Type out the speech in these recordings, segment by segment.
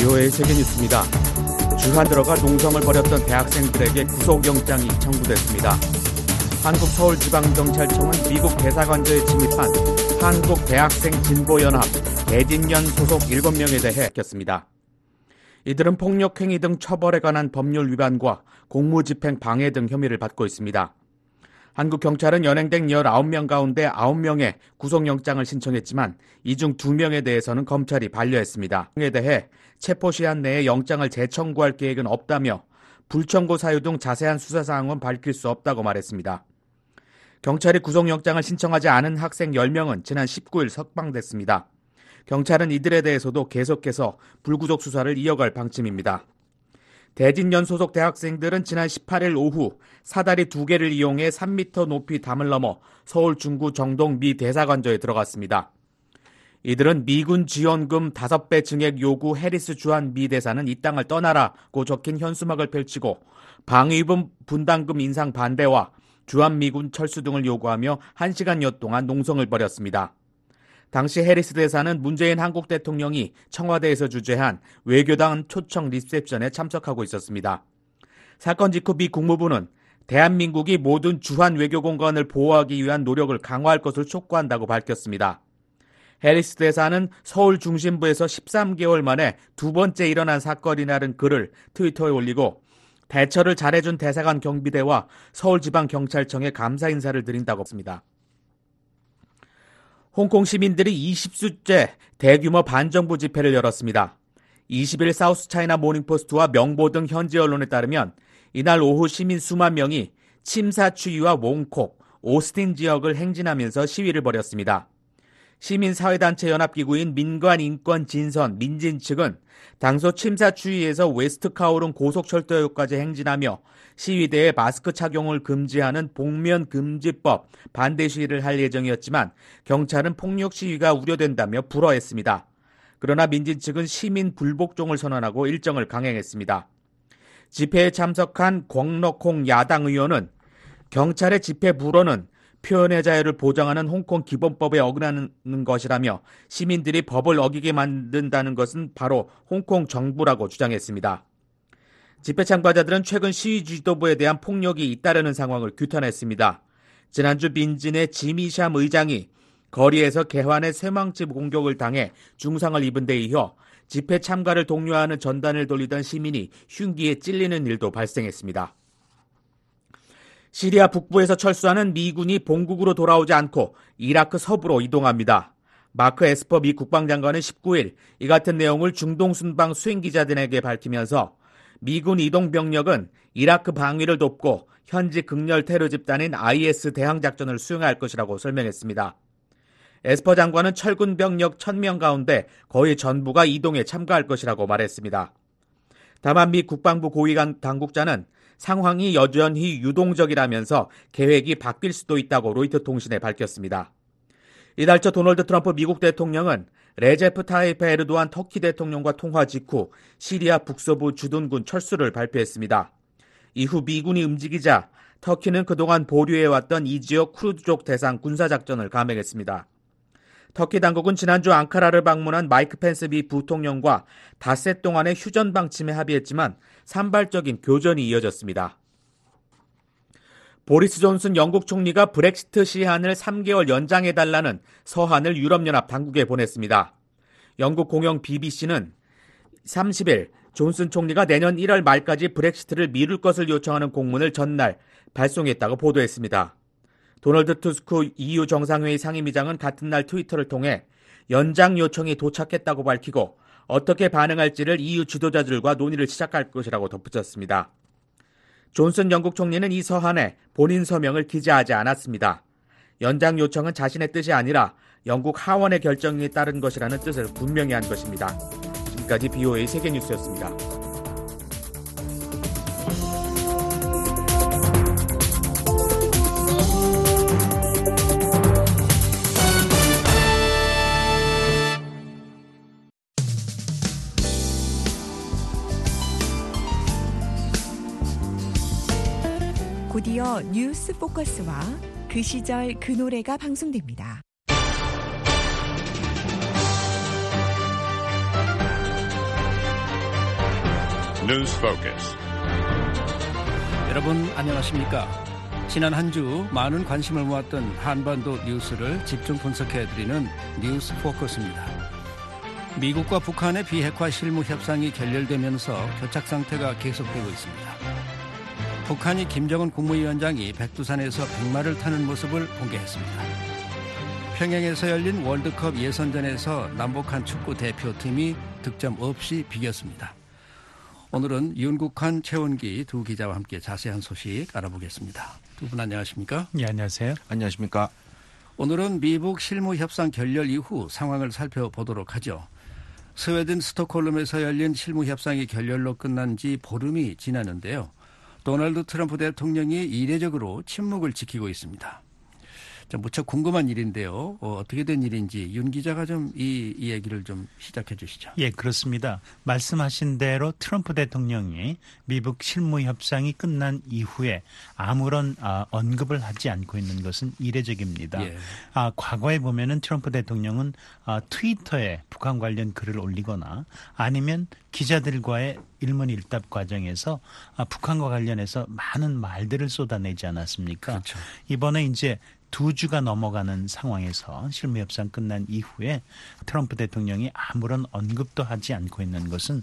BOA 세계뉴스입니다. 주한 들어가 농성을 벌였던 대학생들에게 구속영장이 청구됐습니다. 한국서울지방경찰청은 미국 대사관저에 침입한 한국대학생진보연합 대진연 소속 7명에 대해 밝혔습니다. 이들은 폭력행위 등 처벌에 관한 법률 위반과 공무집행 방해 등 혐의를 받고 있습니다. 한국경찰은 연행된 19명 가운데 9명의 구속영장을 신청했지만 이 중 2명에 대해서는 검찰이 반려했습니다. 이에 대해 체포시한 내에 영장을 재청구할 계획은 없다며 불청구 사유 등 자세한 수사사항은 밝힐 수 없다고 말했습니다. 경찰이 구속영장을 신청하지 않은 학생 10명은 지난 19일 석방됐습니다. 경찰은 이들에 대해서도 계속해서 불구속 수사를 이어갈 방침입니다. 대진연 소속 대학생들은 지난 18일 오후 사다리 2개를 이용해 3m 높이 담을 넘어 서울 중구 정동 미 대사관저에 들어갔습니다. 이들은 미군 지원금 5배 증액 요구 해리스 주한 미 대사는 이 땅을 떠나라고 적힌 현수막을 펼치고 방위금 분담금 인상 반대와 주한 미군 철수 등을 요구하며 1시간여 동안 농성을 벌였습니다. 당시 해리스 대사는 문재인 한국 대통령이 청와대에서 주재한 외교당 초청 리셉션에 참석하고 있었습니다. 사건 직후 미 국무부는 대한민국이 모든 주한 외교 공간을 보호하기 위한 노력을 강화할 것을 촉구한다고 밝혔습니다. 해리스 대사는 서울 중심부에서 13개월 만에 두 번째 일어난 사건이라는 글을 트위터에 올리고 대처를 잘해준 대사관 경비대와 서울지방경찰청에 감사 인사를 드린다고 했습니다. 홍콩 시민들이 20수째 대규모 반정부 집회를 열었습니다. 20일 사우스 차이나 모닝포스트와 명보 등 현지 언론에 따르면 이날 오후 시민 수만 명이 침사 추위와 몽콕, 오스틴 지역을 행진하면서 시위를 벌였습니다. 시민사회단체 연합기구인 민간인권진선 민진 측은 당소 침사 추위에서 웨스트 카오룬 고속철도역까지 행진하며 시위대에 마스크 착용을 금지하는 복면금지법 반대 시위를 할 예정이었지만 경찰은 폭력 시위가 우려된다며 불허했습니다. 그러나 민진 측은 시민 불복종을 선언하고 일정을 강행했습니다. 집회에 참석한 권럭홍 야당 의원은 경찰의 집회 불허는 표현의 자유를 보장하는 홍콩 기본법에 어긋나는 것이라며 시민들이 법을 어기게 만든다는 것은 바로 홍콩 정부라고 주장했습니다. 집회 참가자들은 최근 시위 지도부에 대한 폭력이 잇따르는 상황을 규탄했습니다. 지난주 민진의 지미샴 의장이 거리에서 개환의 쇠망치 공격을 당해 중상을 입은 데 이어 집회 참가를 독려하는 전단을 돌리던 시민이 흉기에 찔리는 일도 발생했습니다. 시리아 북부에서 철수하는 미군이 본국으로 돌아오지 않고 이라크 서부로 이동합니다. 마크 에스퍼 미 국방장관은 19일 이 같은 내용을 중동 순방 수행기자들에게 밝히면서 미군 이동 병력은 이라크 방위를 돕고 현지 극렬 테러 집단인 IS 대항작전을 수행할 것이라고 설명했습니다. 에스퍼 장관은 철군 병력 1000명 가운데 거의 전부가 이동에 참가할 것이라고 말했습니다. 다만 미 국방부 고위 당국자는 상황이 여전히 유동적이라면서 계획이 바뀔 수도 있다고 로이터 통신에 밝혔습니다. 이달 초 도널드 트럼프 미국 대통령은 레제프 타이프 에르도안 터키 대통령과 통화 직후 시리아 북서부 주둔군 철수를 발표했습니다. 이후 미군이 움직이자 터키는 그동안 보류해왔던 이 지역 쿠르드족 대상 군사작전을 감행했습니다. 터키 당국은 지난주 앙카라를 방문한 마이크 펜스 미 부통령과 닷새 동안의 휴전 방침에 합의했지만 산발적인 교전이 이어졌습니다. 보리스 존슨 영국 총리가 브렉시트 시한을 3개월 연장해달라는 서한을 유럽연합 당국에 보냈습니다. 영국 공영 BBC는 30일 존슨 총리가 내년 1월 말까지 브렉시트를 미룰 것을 요청하는 공문을 전날 발송했다고 보도했습니다. 도널드 투스크 EU 정상회의 상임위장은 같은 날 트위터를 통해 연장 요청이 도착했다고 밝히고 어떻게 반응할지를 EU 지도자들과 논의를 시작할 것이라고 덧붙였습니다. 존슨 영국 총리는 이 서한에 본인 서명을 기재하지 않았습니다. 연장 요청은 자신의 뜻이 아니라 영국 하원의 결정에 따른 것이라는 뜻을 분명히 한 것입니다. 지금까지 BOA 세계뉴스였습니다. 곧이어 뉴스 포커스와 그 시절 그 노래가 방송됩니다. News Focus. 여러분 안녕하십니까? 지난 한 주 많은 관심을 모았던 한반도 뉴스를 집중 분석해드리는 뉴스 포커스입니다. 미국과 북한의 비핵화 실무 협상이 결렬되면서 교착 상태가 계속되고 있습니다. 북한이 김정은 국무위원장이 백두산에서 백마를 타는 모습을 공개했습니다. 평양에서 열린 월드컵 예선전에서 남북한 축구 대표팀이 득점 없이 비겼습니다. 오늘은 윤국환, 최원기 두 기자와 함께 자세한 소식 알아보겠습니다. 두 분 안녕하십니까? 네, 안녕하세요. 안녕하십니까? 오늘은 미북 실무협상 결렬 이후 상황을 살펴보도록 하죠. 스웨덴 스톡홀름에서 열린 실무협상이 결렬로 끝난 지 보름이 지났는데요. 도널드 트럼프 대통령이 이례적으로 침묵을 지키고 있습니다. 무척 궁금한 일인데요. 어떻게 된 일인지 윤 기자가 좀 이 얘기를 좀 시작해 주시죠. 예, 그렇습니다. 말씀하신 대로 트럼프 대통령이 미북 실무 협상이 끝난 이후에 아무런 언급을 하지 않고 있는 것은 이례적입니다. 예. 과거에 보면은 트럼프 대통령은 트위터에 북한 관련 글을 올리거나 아니면 기자들과의 일문일답 과정에서 북한과 관련해서 많은 말들을 쏟아내지 않았습니까? 그렇죠. 이번에 이제 2주가 넘어가는 상황에서 실무협상 끝난 이후에 트럼프 대통령이 아무런 언급도 하지 않고 있는 것은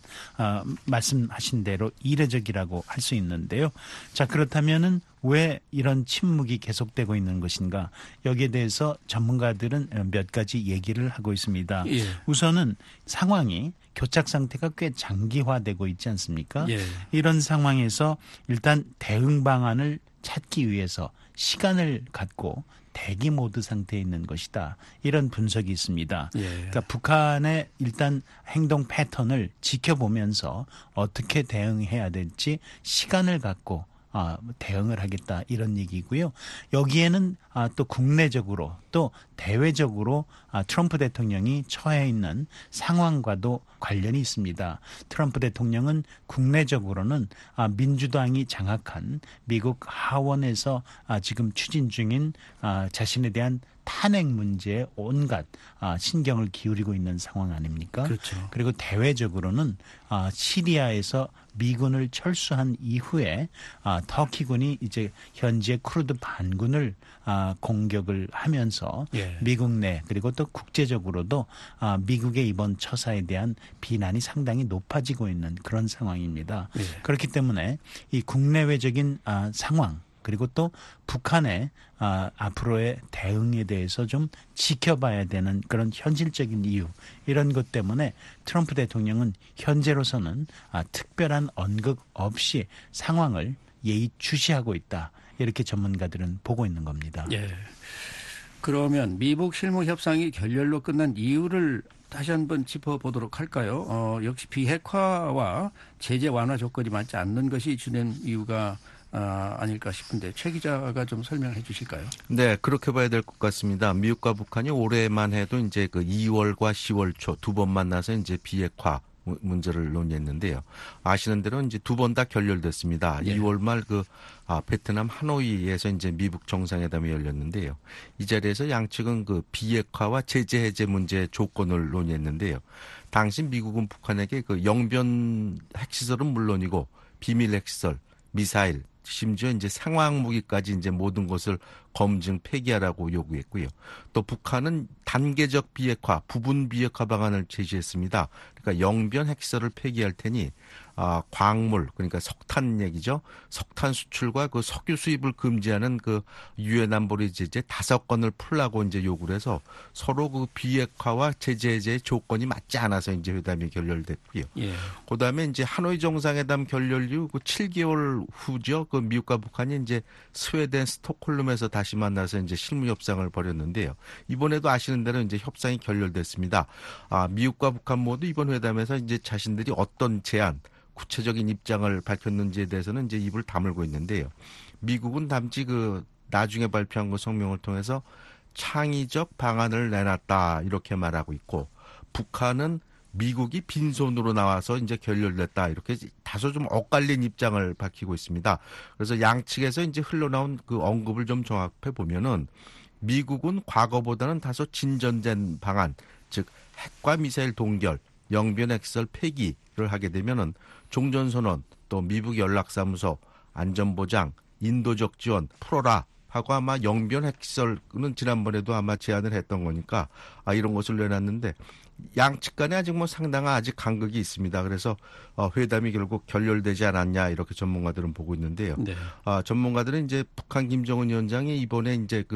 말씀하신 대로 이례적이라고 할 수 있는데요. 자, 그렇다면은 왜 이런 침묵이 계속되고 있는 것인가? 여기에 대해서 전문가들은 몇 가지 얘기를 하고 있습니다. 예. 우선은 상황이 교착 상태가 꽤 장기화되고 있지 않습니까? 예. 이런 상황에서 일단 대응 방안을 찾기 위해서 시간을 갖고 대기 모드 상태에 있는 것이다. 이런 분석이 있습니다. 예. 그러니까 북한의 일단 행동 패턴을 지켜보면서 어떻게 대응해야 될지 시간을 갖고 대응을 하겠다 이런 얘기고요. 여기에는 또 국내적으로 또 대외적으로 트럼프 대통령이 처해 있는 상황과도 관련이 있습니다. 트럼프 대통령은 국내적으로는 민주당이 장악한 미국 하원에서 지금 추진 중인 자신에 대한 탄핵 문제에 온갖 신경을 기울이고 있는 상황 아닙니까? 그렇죠. 그리고 대외적으로는 시리아에서 미군을 철수한 이후에 터키군이 이제 현재 쿠르드 반군을 공격을 하면서 예. 미국 내 그리고 또 국제적으로도 미국의 이번 처사에 대한 비난이 상당히 높아지고 있는 그런 상황입니다. 예. 그렇기 때문에 이 국내외적인 상황 그리고 또 북한의 앞으로의 대응에 대해서 좀 지켜봐야 되는 그런 현실적인 이유 이런 것 때문에 트럼프 대통령은 현재로서는 특별한 언급 없이 상황을 예의주시하고 있다. 이렇게 전문가들은 보고 있는 겁니다. 예. 그러면 미북 실무 협상이 결렬로 끝난 이유를 다시 한번 짚어보도록 할까요? 역시 비핵화와 제재 완화 조건이 맞지 않는 것이 주된 이유가 아닐까 싶은데 최 기자가 좀 설명해 주실까요? 네, 그렇게 봐야 될 것 같습니다. 미국과 북한이 올해만 해도 이제 그 2월과 10월 초 두 번 만나서 이제 비핵화 문제를 논의했는데요. 아시는 대로 이제 두 번 다 결렬됐습니다. 네. 2월 말 베트남 하노이에서 이제 미북 정상회담이 열렸는데요. 이 자리에서 양측은 그 비핵화와 제재 해제 문제 조건을 논의했는데요. 당시 미국은 북한에게 그 영변 핵시설은 물론이고 비밀 핵시설, 미사일, 심지어 이제 상황 무기까지 이제 모든 것을 검증 폐기하라고 요구했고요. 또 북한은 단계적 비핵화, 부분 비핵화 방안을 제시했습니다. 그러니까 영변 핵시설을 폐기할 테니 광물 그러니까 석탄 얘기죠. 석탄 수출과 그 석유 수입을 금지하는 그 유엔 안보리 제재 5건을 풀라고 이제 요구를 해서 서로 그 비핵화와 제재 해제의 조건이 맞지 않아서 이제 회담이 결렬됐고요. 예. 그다음에 이제 하노이 정상회담 결렬 이후 그 7개월 후죠. 그 미국과 북한이 이제 스웨덴 스톡홀름에서 다시 만나서 이제 실무 협상을 벌였는데요. 이번에도 아시는 대로 이제 협상이 결렬됐습니다. 미국과 북한 모두 이번 회담에서 이제 자신들이 어떤 제안 구체적인 입장을 밝혔는지에 대해서는 이제 입을 다물고 있는데요. 미국은 단지 그 나중에 발표한 그 성명을 통해서 창의적 방안을 내놨다 이렇게 말하고 있고 북한은 미국이 빈손으로 나와서 이제 결렬됐다 이렇게 다소 좀 엇갈린 입장을 밝히고 있습니다. 그래서 양측에서 이제 흘러나온 그 언급을 좀 종합해 보면은 미국은 과거보다는 다소 진전된 방안, 즉 핵과 미사일 동결 영변 핵시설 폐기를 하게 되면은 종전선언 또 미북 연락사무소 안전보장 인도적 지원 풀어라 하고 아마 영변 핵시설은 지난번에도 아마 제안을 했던 거니까 이런 것을 내놨는데 양측 간에 아직 뭐 상당한 아직 간극이 있습니다. 그래서 회담이 결국 결렬되지 않았냐 이렇게 전문가들은 보고 있는데요. 네. 전문가들은 이제 북한 김정은 위원장이 이번에 이제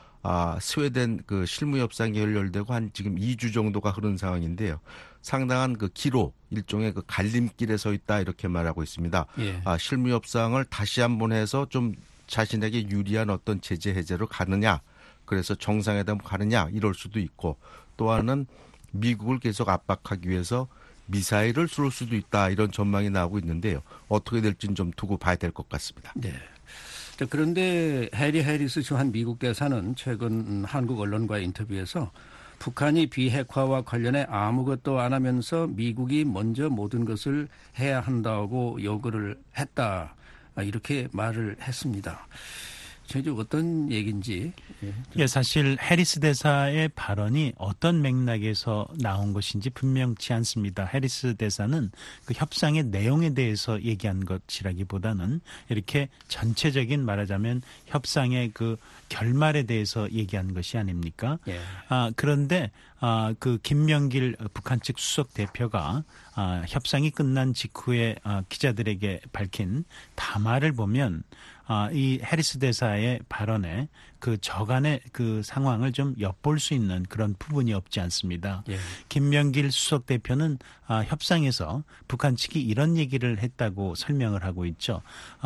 스웨덴 실무 협상이 결렬되고 한 지금 2주 정도가 흐른 상황인데요. 상당한 기로 일종의 갈림길에 서 있다 이렇게 말하고 있습니다. 예. 실무 협상을 다시 한번 해서 좀 자신에게 유리한 어떤 제재 해제로 가느냐, 그래서 정상회담 가느냐 이럴 수도 있고, 또 하나는 미국을 계속 압박하기 위해서 미사일을 쏠 수도 있다 이런 전망이 나오고 있는데요. 어떻게 될지는 좀 두고 봐야 될 것 같습니다. 네. 자, 그런데 해리 해리스 주한 미국 대사는 최근 한국 언론과의 인터뷰에서 북한이 비핵화와 관련해 아무것도 안 하면서 미국이 먼저 모든 것을 해야 한다고 요구를 했다. 이렇게 말을 했습니다. 제주 어떤 얘기인지. 예, 사실 해리스 대사의 발언이 어떤 맥락에서 나온 것인지 분명치 않습니다. 해리스 대사는 그 협상의 내용에 대해서 얘기한 것이라기보다는 이렇게 전체적인 말하자면 협상의 그 결말에 대해서 얘기한 것이 아닙니까? 예. 그런데 그 김명길 북한 측 수석 대표가 협상이 끝난 직후에 기자들에게 밝힌 담화를 보면 이 해리스 대사의 발언에 그 저간의 그 상황을 좀 엿볼 수 있는 그런 부분이 없지 않습니다. 예. 김명길 수석 대표는 협상에서 북한 측이 이런 얘기를 했다고 설명을 하고 있죠.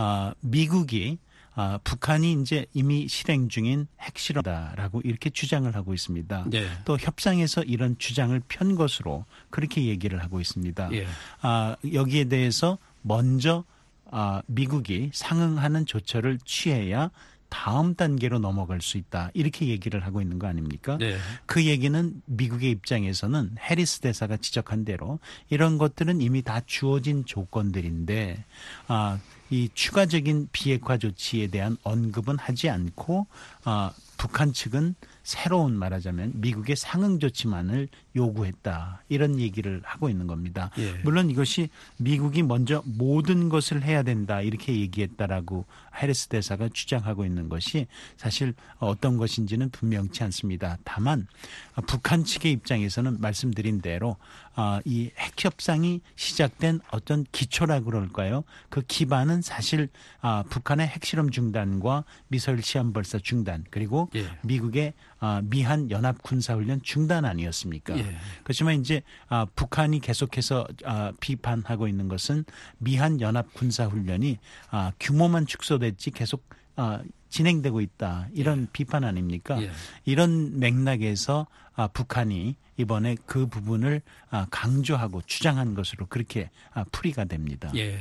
미국이 북한이 이제 이미 실행 중인 핵실험다라고 이렇게 주장을 하고 있습니다. 네. 또 협상에서 이런 주장을 편 것으로 그렇게 얘기를 하고 있습니다. 예. 여기에 대해서 먼저 미국이 상응하는 조처를 취해야 다음 단계로 넘어갈 수 있다. 이렇게 얘기를 하고 있는 거 아닙니까? 네. 그 얘기는 미국의 입장에서는 해리스 대사가 지적한 대로 이런 것들은 이미 다 주어진 조건들인데 이 추가적인 비핵화 조치에 대한 언급은 하지 않고 북한 측은 새로운 말하자면 미국의 상응 조치만을 요구했다. 이런 얘기를 하고 있는 겁니다. 예. 물론 이것이 미국이 먼저 모든 것을 해야 된다. 이렇게 얘기했다라고 해리스 대사가 주장하고 있는 것이 사실 어떤 것인지는 분명치 않습니다. 다만 북한 측의 입장에서는 말씀드린 대로 이 핵협상이 시작된 어떤 기초라고 그럴까요? 그 기반은 사실 북한의 핵실험 중단과 미사일 시험 발사 중단 그리고 예. 미국의 미한 연합 군사훈련 중단 아니었습니까? 예. 그렇지만 이제 북한이 계속해서 비판하고 있는 것은 미한 연합 군사훈련이 규모만 축소됐지 계속 진행되고 있다. 이런 비판 아닙니까? 예. 이런 맥락에서 북한이 이번에 그 부분을 강조하고 주장한 것으로 그렇게 풀이가 됩니다. 예.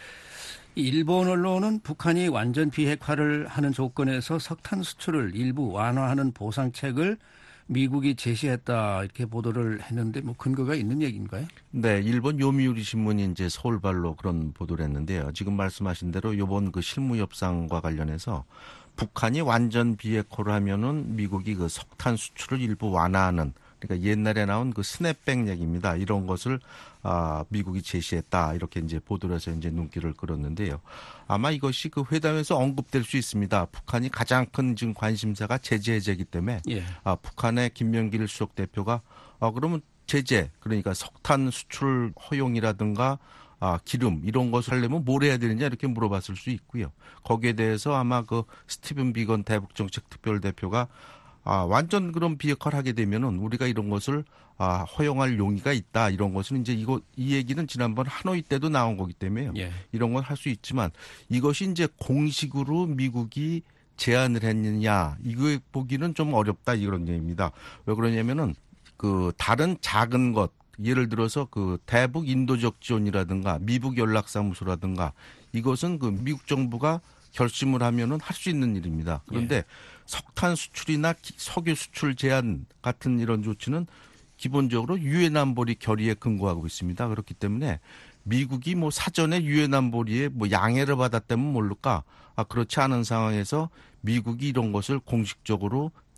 일본 언론은 북한이 완전 비핵화를 하는 조건에서 석탄 수출을 일부 완화하는 보상책을 미국이 제시했다 이렇게 보도를 했는데 뭐 근거가 있는 얘기인가요? 네, 일본 요미우리 신문이 이제 서울발로 그런 보도를 했는데요. 지금 말씀하신 대로 이번 실무 협상과 관련해서 북한이 완전 비핵화를 하면은 미국이 석탄 수출을 일부 완화하는, 그러니까 옛날에 나온 스냅백 얘기입니다. 이런 것을 미국이 제시했다. 이렇게 이제 보도를 해서 이제 눈길을 끌었는데요. 아마 이것이 회담에서 언급될 수 있습니다. 북한이 가장 큰 지금 관심사가 제재 해제이기 때문에 예. 북한의 김명길 수석 대표가 그러면 제재, 그러니까 석탄 수출 허용이라든가 기름 이런 것을 하려면 뭘 해야 되느냐 이렇게 물어봤을 수 있고요. 거기에 대해서 아마 스티븐 비건 대북정책 특별대표가 완전 그런 비핵화를 하게 되면은 우리가 이런 것을 허용할 용의가 있다. 이런 것은 이제 이 얘기는 지난번 하노이 때도 나온 거기 때문에요. 예. 이런 건 할 수 있지만 이것이 이제 공식으로 미국이 제안을 했느냐 이거 보기는 좀 어렵다 이런 얘기입니다. 왜 그러냐면은 다른 작은 것 예를 들어서 대북 인도적 지원이라든가 미북 연락사무소라든가 이것은 미국 정부가 결심을 하면은 할 수 있는 일입니다. 그런데 예. 석탄 수출이나 석유 수출 제한 같은 이런 조치는 기본적으로 유엔 안보리 결의에 근거하고 있습니다. 그렇기 때문에 미국이 사전에 유엔 안보리에 양해를 받았다면 모를까 그렇지 않은 상황에서 미국이 이런 것을 공식적으로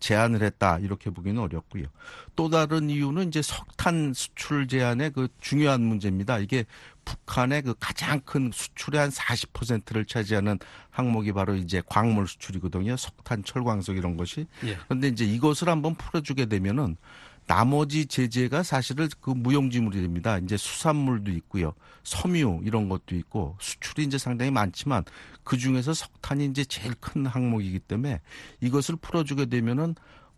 제한을 했다 이렇게 보기는 어렵고요. 또 다른 이유는 이제 석탄 수출 제한의 그 중요한 문제입니다. 이게 북한의 그 가장 큰 수출의 한 40%를 차지하는 항목이 바로 이제 광물 수출이거든요. 석탄, 철광석 이런 것이. 예. 그런데 이제 이것을 한번 풀어주게 되면은 나머지 제재가 사실은 그 무용지물이 됩니다. 이제 수산물도 있고요. 섬유 이런 것도 있고 수출이 이제 상당히 많지만 그 중에서 석탄이 이제 제일 큰 항목이기 때문에 이것을 풀어주게 되면은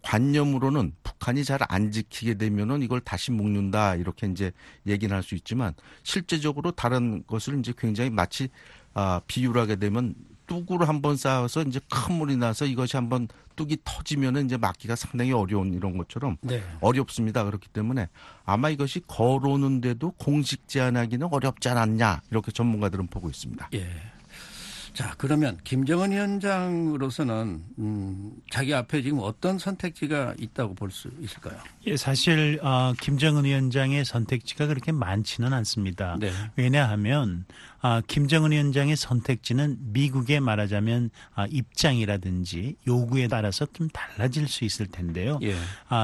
관념으로는 북한이 잘 안 지키게 되면은 이걸 다시 묶는다 이렇게 이제 얘기는 할 수 있지만 실제적으로 다른 것을 이제 굉장히 마치 비유를 하게 되면 뚝을 한번 쌓아서 이제 큰 물이 나서 이것이 한번 뚝이 터지면은 이제 막기가 상당히 어려운 이런 것처럼 네. 어렵습니다. 그렇기 때문에 아마 이것이 거론은데도 공식 제한하기는 어렵지 않았냐 이렇게 전문가들은 보고 있습니다. 예. 자, 그러면 김정은 위원장으로서는 자기 앞에 지금 어떤 선택지가 있다고 볼 수 있을까요? 예, 사실 김정은 위원장의 선택지가 그렇게 많지는 않습니다. 네. 왜냐하면 김정은 위원장의 선택지는 미국의 말하자면 입장이라든지 요구에 따라서 좀 달라질 수 있을 텐데요. 예.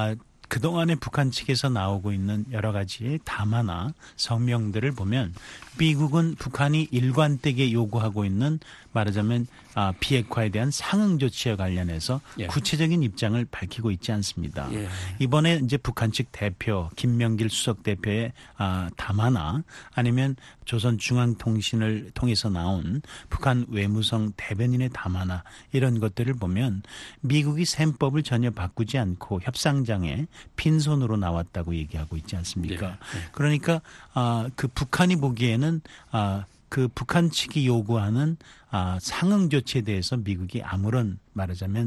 그동안에 북한 측에서 나오고 있는 여러 가지의 담화나 성명들을 보면 미국은 북한이 일관되게 요구하고 있는 말하자면 비핵화에 대한 상응 조치와 관련해서 예. 구체적인 입장을 밝히고 있지 않습니다. 예. 이번에 이제 북한 측 대표 김명길 수석 대표의 담화나 아니면 조선중앙통신을 통해서 나온 북한 외무성 대변인의 담화나 이런 것들을 보면 미국이 셈법을 전혀 바꾸지 않고 협상장에 빈손으로 나왔다고 얘기하고 있지 않습니까? 네. 그러니까 그 북한이 보기에는 그 북한 측이 요구하는 상응 조치에 대해서 미국이 아무런 말하자면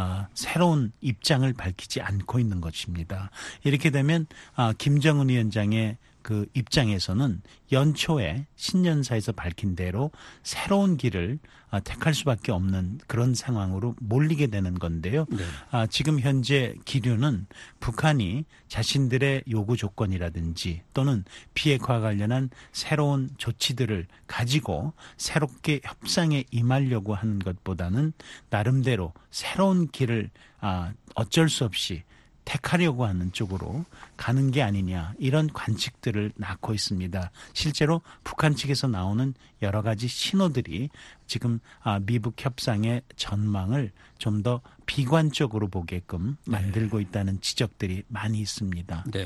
새로운 입장을 밝히지 않고 있는 것입니다. 이렇게 되면 김정은 위원장의 그 입장에서는 연초에 신년사에서 밝힌 대로 새로운 길을 택할 수밖에 없는 그런 상황으로 몰리게 되는 건데요. 네. 지금 현재 기류는 북한이 자신들의 요구 조건이라든지 또는 비핵화 관련한 새로운 조치들을 가지고 새롭게 협상에 임하려고 하는 것보다는 나름대로 새로운 길을 어쩔 수 없이 택하려고 하는 쪽으로 가는 게 아니냐 이런 관측들을 낳고 있습니다. 실제로 북한 측에서 나오는 여러 가지 신호들이 지금 미북 협상의 전망을 좀 더 비관적으로 보게끔 만들고 있다는 지적들이 많이 있습니다. 네.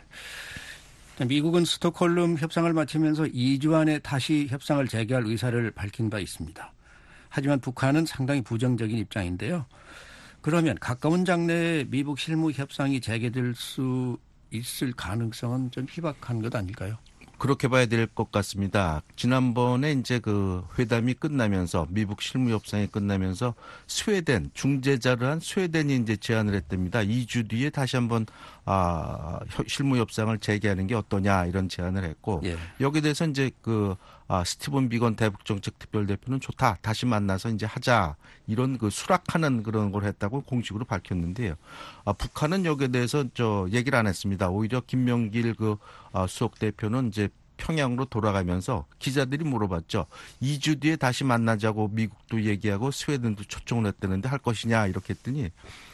미국은 스톡홀름 협상을 마치면서 2주 안에 다시 협상을 재개할 의사를 밝힌 바 있습니다. 하지만 북한은 상당히 부정적인 입장인데요. 그러면 가까운 장래에 미북 실무 협상이 재개될 수 있을 가능성은 좀 희박한 것 아닐까요? 그렇게 봐야 될 것 같습니다. 지난번에 이제 그 회담이 끝나면서 미북 실무 협상이 끝나면서 스웨덴 중재자를 한 스웨덴이 이제 제안을 했답니다. 2주 뒤에 다시 한번 실무 협상을 재개하는 게 어떠냐 이런 제안을 했고 예. 여기에 대해서 이제 그 스티븐 비건 대북정책 특별대표는 좋다. 다시 만나서 이제 하자. 이런 그 수락하는 그런 걸 했다고 공식으로 밝혔는데요. 북한은 여기에 대해서 얘기를 안 했습니다. 오히려 김명길 그 수석 대표는 이제 평양으로 돌아가면서 기자들이 물어봤죠. 2주 뒤에 다시 만나자고 미국도 얘기하고 스웨덴도 초청을 했다는데 할 것이냐 이렇게 했더니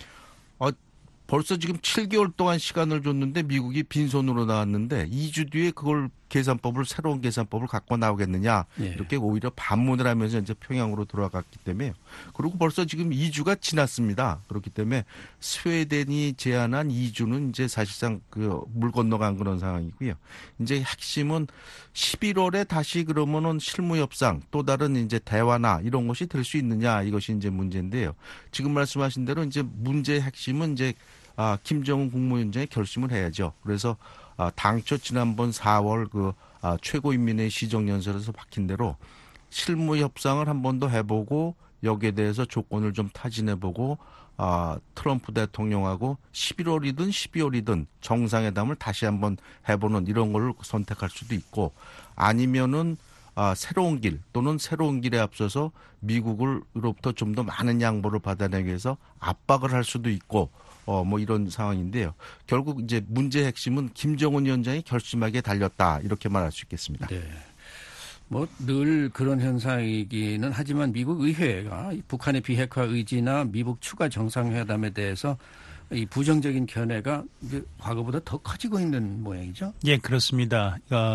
벌써 지금 7개월 동안 시간을 줬는데 미국이 빈손으로 나왔는데 2주 뒤에 그걸 새로운 계산법을 갖고 나오겠느냐. 예. 이렇게 오히려 반문을 하면서 이제 평양으로 돌아갔기 때문에 그리고 벌써 지금 2주가 지났습니다. 그렇기 때문에 스웨덴이 제안한 2주는 이제 사실상 그 물 건너간 그런 상황이고요. 이제 핵심은 11월에 다시 그러면은 실무협상 또 다른 이제 대화나 이런 것이 될 수 있느냐 이것이 이제 문제인데요. 지금 말씀하신 대로 이제 문제의 핵심은 이제 김정은 국무위원장이 결심을 해야죠. 그래서 당초 지난번 4월 그 최고인민회의 시정연설에서 박힌 대로 실무 협상을 한 번 더 해보고 여기에 대해서 조건을 좀 타진해보고 트럼프 대통령하고 11월이든 12월이든 정상회담을 다시 한번 해보는 이런 걸 선택할 수도 있고 아니면은 새로운 길 또는 새로운 길에 앞서서 미국으로부터 좀 더 많은 양보를 받아내기 위해서 압박을 할 수도 있고 뭐 이런 상황인데요. 결국 이제 문제의 핵심은 김정은 위원장이 결심하게 달렸다 이렇게 말할 수 있겠습니다. 네. 뭐 늘 그런 현상이기는 하지만 미국 의회가 북한의 비핵화 의지나 미국 추가 정상회담에 대해서 이 부정적인 견해가 이제 과거보다 더 커지고 있는 모양이죠. 예, 그렇습니다.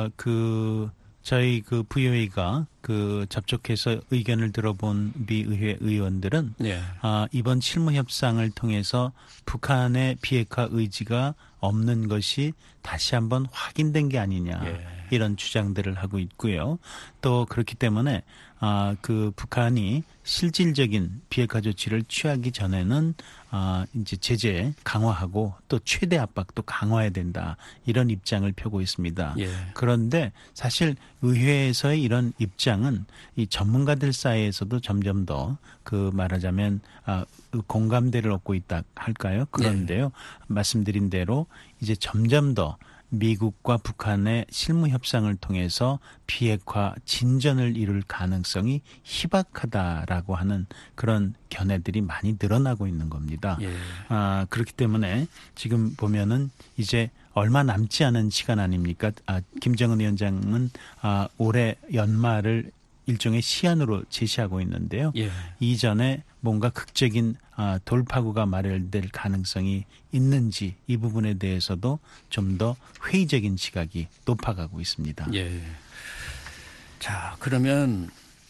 저희 VOA가 접촉해서 의견을 들어본 미 의회 의원들은 네. 이번 실무 협상을 통해서 북한의 비핵화 의지가 없는 것이 다시 한번 확인된 게 아니냐 이런 주장들을 하고 있고요. 또 그렇기 때문에 북한이 실질적인 비핵화 조치를 취하기 전에는 이제 제재 강화하고 또 최대 압박도 강화해야 된다 이런 입장을 펴고 있습니다. 예. 그런데 사실 의회에서의 이런 입장은 이 전문가들 사이에서도 점점 더 말하자면 공감대를 얻고 있다 할까요? 그런데요, 말씀드린 대로 이제 점점 더 미국과 북한의 실무 협상을 통해서 비핵화 진전을 이룰 가능성이 희박하다라고 하는 그런 견해들이 많이 늘어나고 있는 겁니다. 예. 그렇기 때문에 지금 보면은 이제 얼마 남지 않은 시간 아닙니까? 김정은 위원장은 올해 연말을 일종의 시한으로 제시하고 있는데요. 예. 이전에 뭔가 극적인 돌파구가 마련될 가능성이 있는지 이 부분에 대해서도 좀 더 회의적인 시각이 높아가고 있습니다. 예. 자, 그러면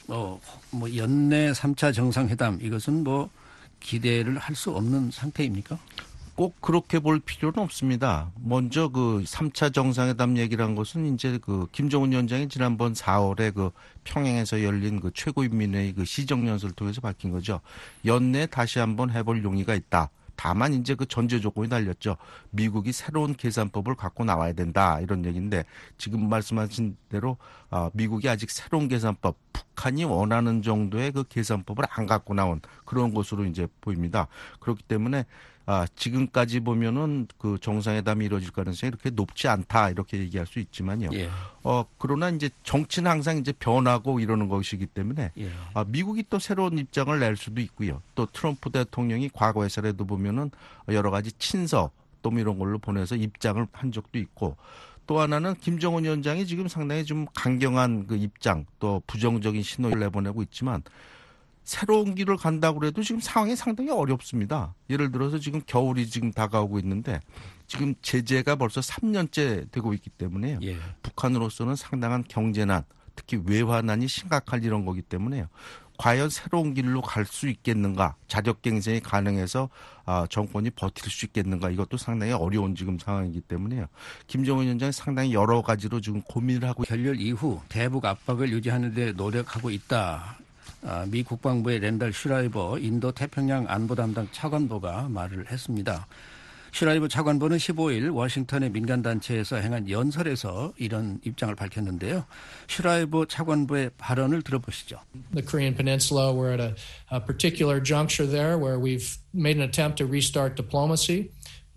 연내 3차 정상회담 이것은 기대를 할 수 없는 상태입니까? 꼭 그렇게 볼 필요는 없습니다. 먼저 3차 정상회담 얘기란 것은 이제 김정은 위원장이 지난번 4월에 평양에서 열린 최고인민회의 시정연설을 통해서 밝힌 거죠. 연내 다시 한번 해볼 용의가 있다. 다만 이제 전제 조건이 달렸죠. 미국이 새로운 계산법을 갖고 나와야 된다 이런 얘기인데 지금 말씀하신 대로 미국이 아직 새로운 계산법, 북한이 원하는 정도의 계산법을 안 갖고 나온 그런 것으로 이제 보입니다. 그렇기 때문에 지금까지 보면은 정상회담이 이루어질 가능성이 이렇게 높지 않다 이렇게 얘기할 수 있지만요. 예. 그러나 이제 정치는 항상 이제 변하고 이러는 것이기 때문에 예. 미국이 또 새로운 입장을 낼 수도 있고요. 또 트럼프 대통령이 과거에서라도 보면은 여러 가지 친서 또 이런 걸로 보내서 입장을 한 적도 있고 또 하나는 김정은 위원장이 지금 상당히 좀 강경한 입장 또 부정적인 신호를 내보내고 있지만 새로운 길을 간다고 해도 지금 상황이 상당히 어렵습니다. 예를 들어서 지금 겨울이 지금 다가오고 있는데 지금 제재가 벌써 3년째 되고 있기 때문에요. 예. 북한으로서는 상당한 경제난, 특히 외환난이 심각할 이런 거기 때문에요. 과연 새로운 길로 갈 수 있겠는가, 자력갱생이 가능해서 정권이 버틸 수 있겠는가, 이것도 상당히 어려운 지금 상황이기 때문에요. 김정은 위원장이 상당히 여러 가지로 지금 고민을 하고 결렬 이후 대북 압박을 유지하는 데 노력하고 있다. 미 국방부의 랜달 슈라이버 인도 태평양 안보 담당 차관보가 말을 했습니다. 슈라이버 차관보는 15일 워싱턴의 민간단체에서 행한 연설에서 이런 입장을 밝혔는데요. 슈라이버 차관보의 발언을 들어보시죠. The Korean Peninsula, we're at a particular juncture there where we've made an attempt to restart diplomacy.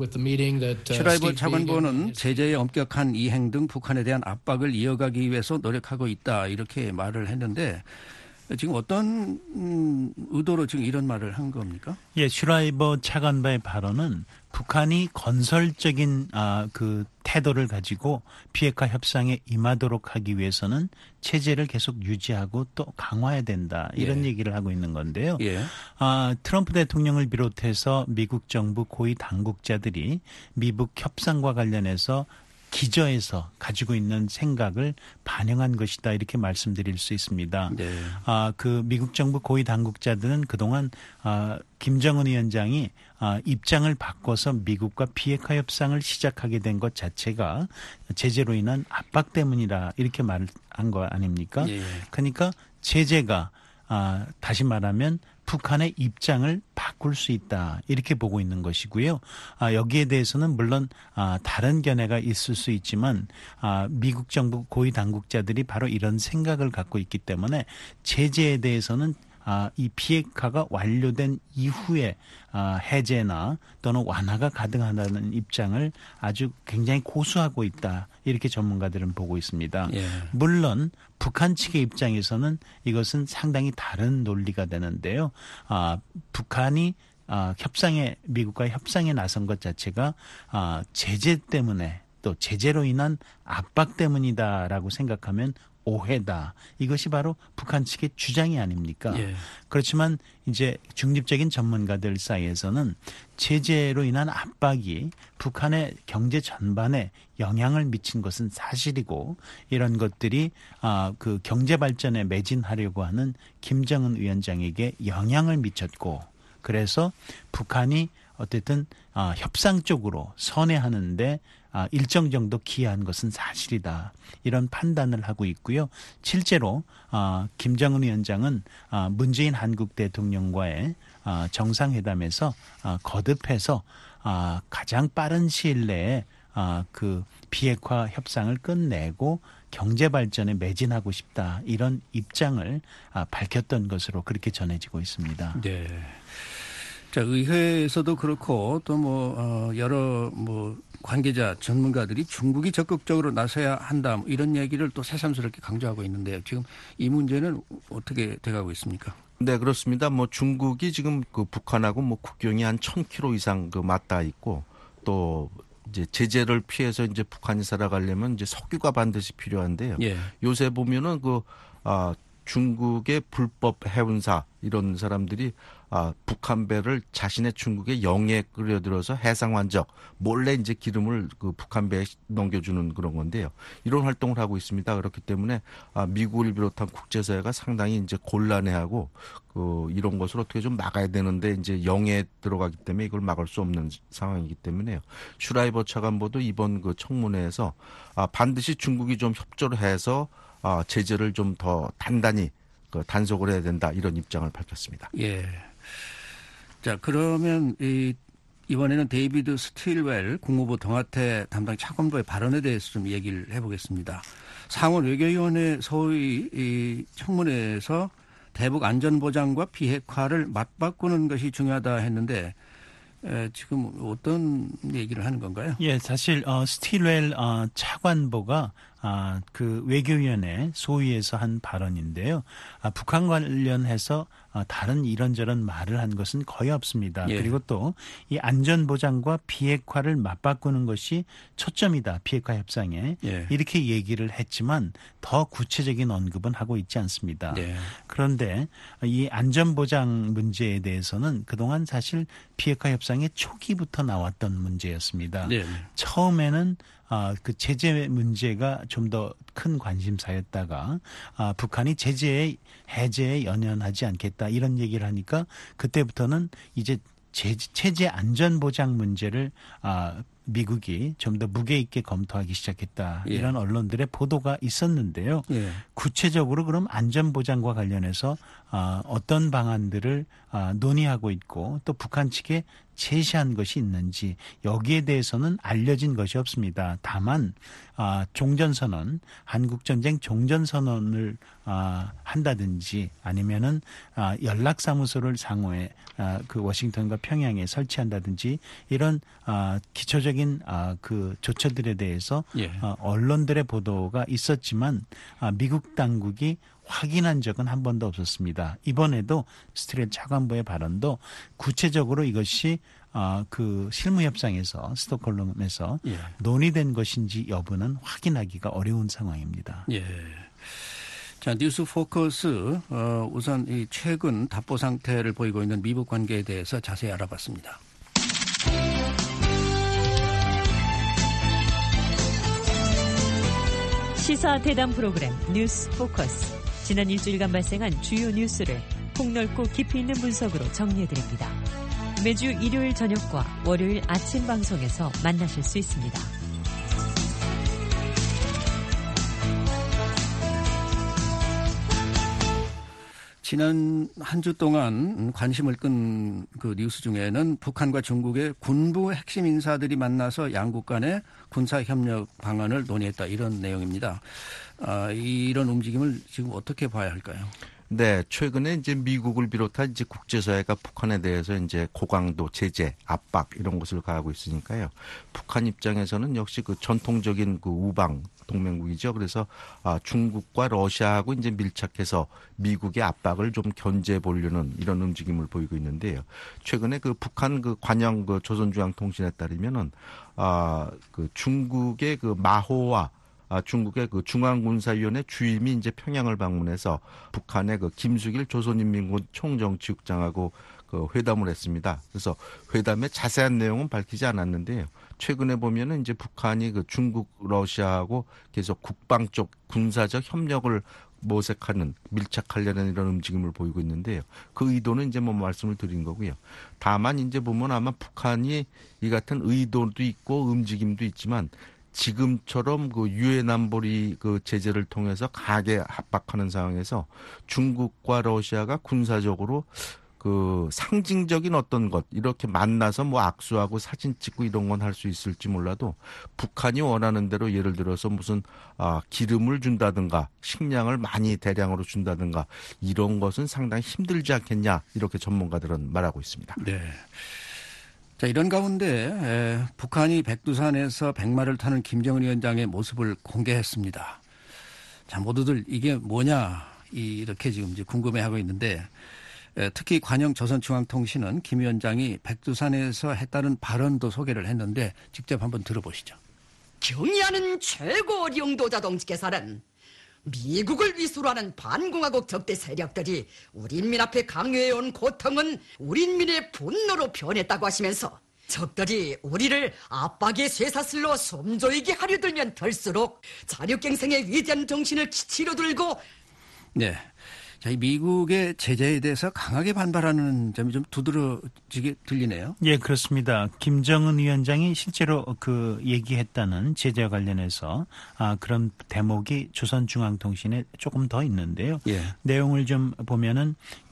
슈라이버 차관보는 제재의 엄격한 이행 등 북한에 대한 압박을 이어가기 위해서 노력하고 있다 이렇게 말을 했는데 지금 어떤 의도로 지금 이런 말을 한 겁니까? 예, 슈라이버 차관보의 발언은 북한이 건설적인 태도를 가지고 비핵화 협상에 임하도록 하기 위해서는 체제를 계속 유지하고 또 강화해야 된다 이런 얘기를 하고 있는 건데요. 예. 트럼프 대통령을 비롯해서 미국 정부 고위 당국자들이 미북 협상과 관련해서 기저에서 가지고 있는 생각을 반영한 것이다 이렇게 말씀드릴 수 있습니다. 네. 미국 정부 고위 당국자들은 그동안 김정은 위원장이 입장을 바꿔서 미국과 비핵화 협상을 시작하게 된 것 자체가 제재로 인한 압박 때문이다 이렇게 말을 한 거 아닙니까? 예. 그러니까 제재가 다시 말하면 북한의 입장을 바꿀 수 있다 이렇게 보고 있는 것이고요. 여기에 대해서는 물론 다른 견해가 있을 수 있지만 미국 정부 고위 당국자들이 바로 이런 생각을 갖고 있기 때문에 제재에 대해서는 이 비핵화가 완료된 이후에 해제나 또는 완화가 가능하다는 입장을 아주 굉장히 고수하고 있다. 이렇게 전문가들은 보고 있습니다. 예. 물론 북한 측의 입장에서는 이것은 상당히 다른 논리가 되는데요. 북한이 미국과 협상에 나선 것 자체가 제재 때문에 또 제재로 인한 압박 때문이다라고 생각하면 오해다. 이것이 바로 북한 측의 주장이 아닙니까? 예. 그렇지만 이제 중립적인 전문가들 사이에서는 제재로 인한 압박이 북한의 경제 전반에 영향을 미친 것은 사실이고 이런 것들이 그 경제 발전에 매진하려고 하는 김정은 위원장에게 영향을 미쳤고 그래서 북한이 어쨌든 협상 쪽으로 선회하는데 일정 정도 기여한 것은 사실이다. 이런 판단을 하고 있고요. 실제로 김정은 위원장은 문재인 한국 대통령과의 정상회담에서 거듭해서 가장 빠른 시일 내에 그 비핵화 협상을 끝내고 경제 발전에 매진하고 싶다. 이런 입장을 밝혔던 것으로 그렇게 전해지고 있습니다. 네. 자, 의회에서도 그렇고 또 여러 관계자 전문가들이 중국이 적극적으로 나서야 한다 이런 얘기를 또 새삼스럽게 강조하고 있는데요. 지금 이 문제는 어떻게 돼가고 있습니까? 네, 그렇습니다. 중국이 지금 그 북한하고 국경이 한 1,000km 이상 맞닿아 있고 또 이제 제재를 피해서 이제 북한이 살아가려면 이제 석유가 반드시 필요한데요. 예. 요새 보면은 중국의 불법 해운사 이런 사람들이 북한 배를 자신의 중국의 영해에 끌어들여서 해상 환적 몰래 이제 기름을 그 북한 배에 넘겨주는 그런 건데요. 이런 활동을 하고 있습니다. 그렇기 때문에 미국을 비롯한 국제사회가 상당히 이제 곤란해하고 이런 것을 어떻게 좀 막아야 되는데 이제 영해에 들어가기 때문에 이걸 막을 수 없는 상황이기 때문에요. 슈라이버 차관보도 이번 그 청문회에서 반드시 중국이 좀 협조를 해서 제재를 좀 더 단단히 단속을 해야 된다 이런 입장을 밝혔습니다. 예. 자, 그러면 이번에는 데이비드 스틸웰 국무부 동아태 담당 차관보의 발언에 대해서 좀 얘기를 해보겠습니다. 상원 외교위원회 소위 청문회에서 대북 안전보장과 비핵화를 맞바꾸는 것이 중요하다 했는데 지금 어떤 얘기를 하는 건가요? 예, 사실 스틸웰 차관보가 그 외교위원회 소위에서 한 발언인데요. 북한 관련해서 다른 이런저런 말을 한 것은 거의 없습니다. 예. 그리고 또 이 안전보장과 비핵화를 맞바꾸는 것이 초점이다. 비핵화 협상에. 예. 이렇게 얘기를 했지만 더 구체적인 언급은 하고 있지 않습니다. 예. 그런데 이 안전보장 문제에 대해서는 그동안 사실 비핵화 협상의 초기부터 나왔던 문제였습니다. 네. 처음에는 그 제재 문제가 좀 더 큰 관심사였다가 북한이 제재 해제에 연연하지 않겠다 이런 얘기를 하니까 그때부터는 이제 체제 안전 보장 문제를 미국이 좀 더 무게 있게 검토하기 시작했다. 예. 이런 언론들의 보도가 있었는데요. 예. 구체적으로 그럼 안전 보장과 관련해서 어떤 방안들을 논의하고 있고 또 북한 측에 제시한 것이 있는지 여기에 대해서는 알려진 것이 없습니다. 다만 종전선언, 한국전쟁 종전선언을 한다든지 아니면은 연락사무소를 상호에 그 워싱턴과 평양에 설치한다든지 이런 기초적인 그 조처들에 대해서 예. 언론들의 보도가 있었지만 미국 당국이 확인한 적은 한 번도 없었습니다. 이번에도 스틸웰 차관보의 발언도 구체적으로 이것이 그 실무협상에서 스톡홀름에서 예. 논의된 것인지 여부는 확인하기가 어려운 상황입니다. 예. 자, 뉴스 포커스 우선 이 최근 답보 상태를 보이고 있는 미북 관계에 대해서 자세히 알아봤습니다. 시사 대담 프로그램 뉴스 포커스. 지난 일주일간 발생한 주요 뉴스를 폭넓고 깊이 있는 분석으로 정리해드립니다. 매주 일요일 저녁과 월요일 아침 방송에서 만나실 수 있습니다. 지난 한 주 동안 관심을 끈 그 뉴스 중에는 북한과 중국의 군부 핵심 인사들이 만나서 양국 간의 군사협력 방안을 논의했다 이런 내용입니다. 이런 움직임을 지금 어떻게 봐야 할까요? 네, 최근에 이제 미국을 비롯한 이제 국제사회가 북한에 대해서 이제 고강도 제재, 압박 이런 것을 가하고 있으니까요. 북한 입장에서는 역시 그 전통적인 그 우방 동맹국이죠. 그래서 중국과 러시아하고 이제 밀착해서 미국의 압박을 좀 견제해 보려는 이런 움직임을 보이고 있는데요. 최근에 그 북한 그 관영 그 조선중앙통신에 따르면은 그 중국의 그 마호와 중국의 그 중앙군사위원회 주임이 이제 평양을 방문해서 북한의 그 김수길 조선인민군 총정치국장하고 그 회담을 했습니다. 그래서 회담의 자세한 내용은 밝히지 않았는데요. 최근에 보면은 이제 북한이 그 중국, 러시아하고 계속 국방 쪽 군사적 협력을 모색하는, 밀착하려는 이런 움직임을 보이고 있는데요. 그 의도는 이제 뭐 말씀을 드린 거고요. 다만 이제 보면 아마 북한이 이 같은 의도도 있고 움직임도 있지만 지금처럼 그 유엔 안보리 그 제재를 통해서 강하게 압박하는 상황에서 중국과 러시아가 군사적으로 그 상징적인 어떤 것 이렇게 만나서 뭐 악수하고 사진 찍고 이런 건 할 수 있을지 몰라도 북한이 원하는 대로 예를 들어서 무슨 기름을 준다든가 식량을 많이 대량으로 준다든가 이런 것은 상당히 힘들지 않겠냐 이렇게 전문가들은 말하고 있습니다. 네. 자, 이런 가운데 북한이 백두산에서 백마를 타는 김정은 위원장의 모습을 공개했습니다. 자, 모두들 이게 뭐냐 이렇게 지금 이제 궁금해하고 있는데 특히 관영 조선중앙통신은 김 위원장이 백두산에서 했다는 발언도 소개를 했는데 직접 한번 들어보시죠. 경의하는 최고領導者동지께서는 미국을 위수로 하는 반공화국 적대 세력들이 우리 인민 앞에 강요해온 고통은 우리 인민의 분노로 변했다고 하시면서 적들이 우리를 압박의 쇠사슬로 숨조이게 하려 들면 들수록 자력갱생의 위대한 정신을 치치로 들고 네. 자, 이 미국의 제재에 대해서 강하게 반발하는 점이 좀 두드러지게 들리네요. 예, 그렇습니다. 김정은 위원장이 실제로 그 얘기했다는 제재와 관련해서 그런 대목이 조선중앙통신에 조금 더 있는데요. 예. 내용을 좀 보면은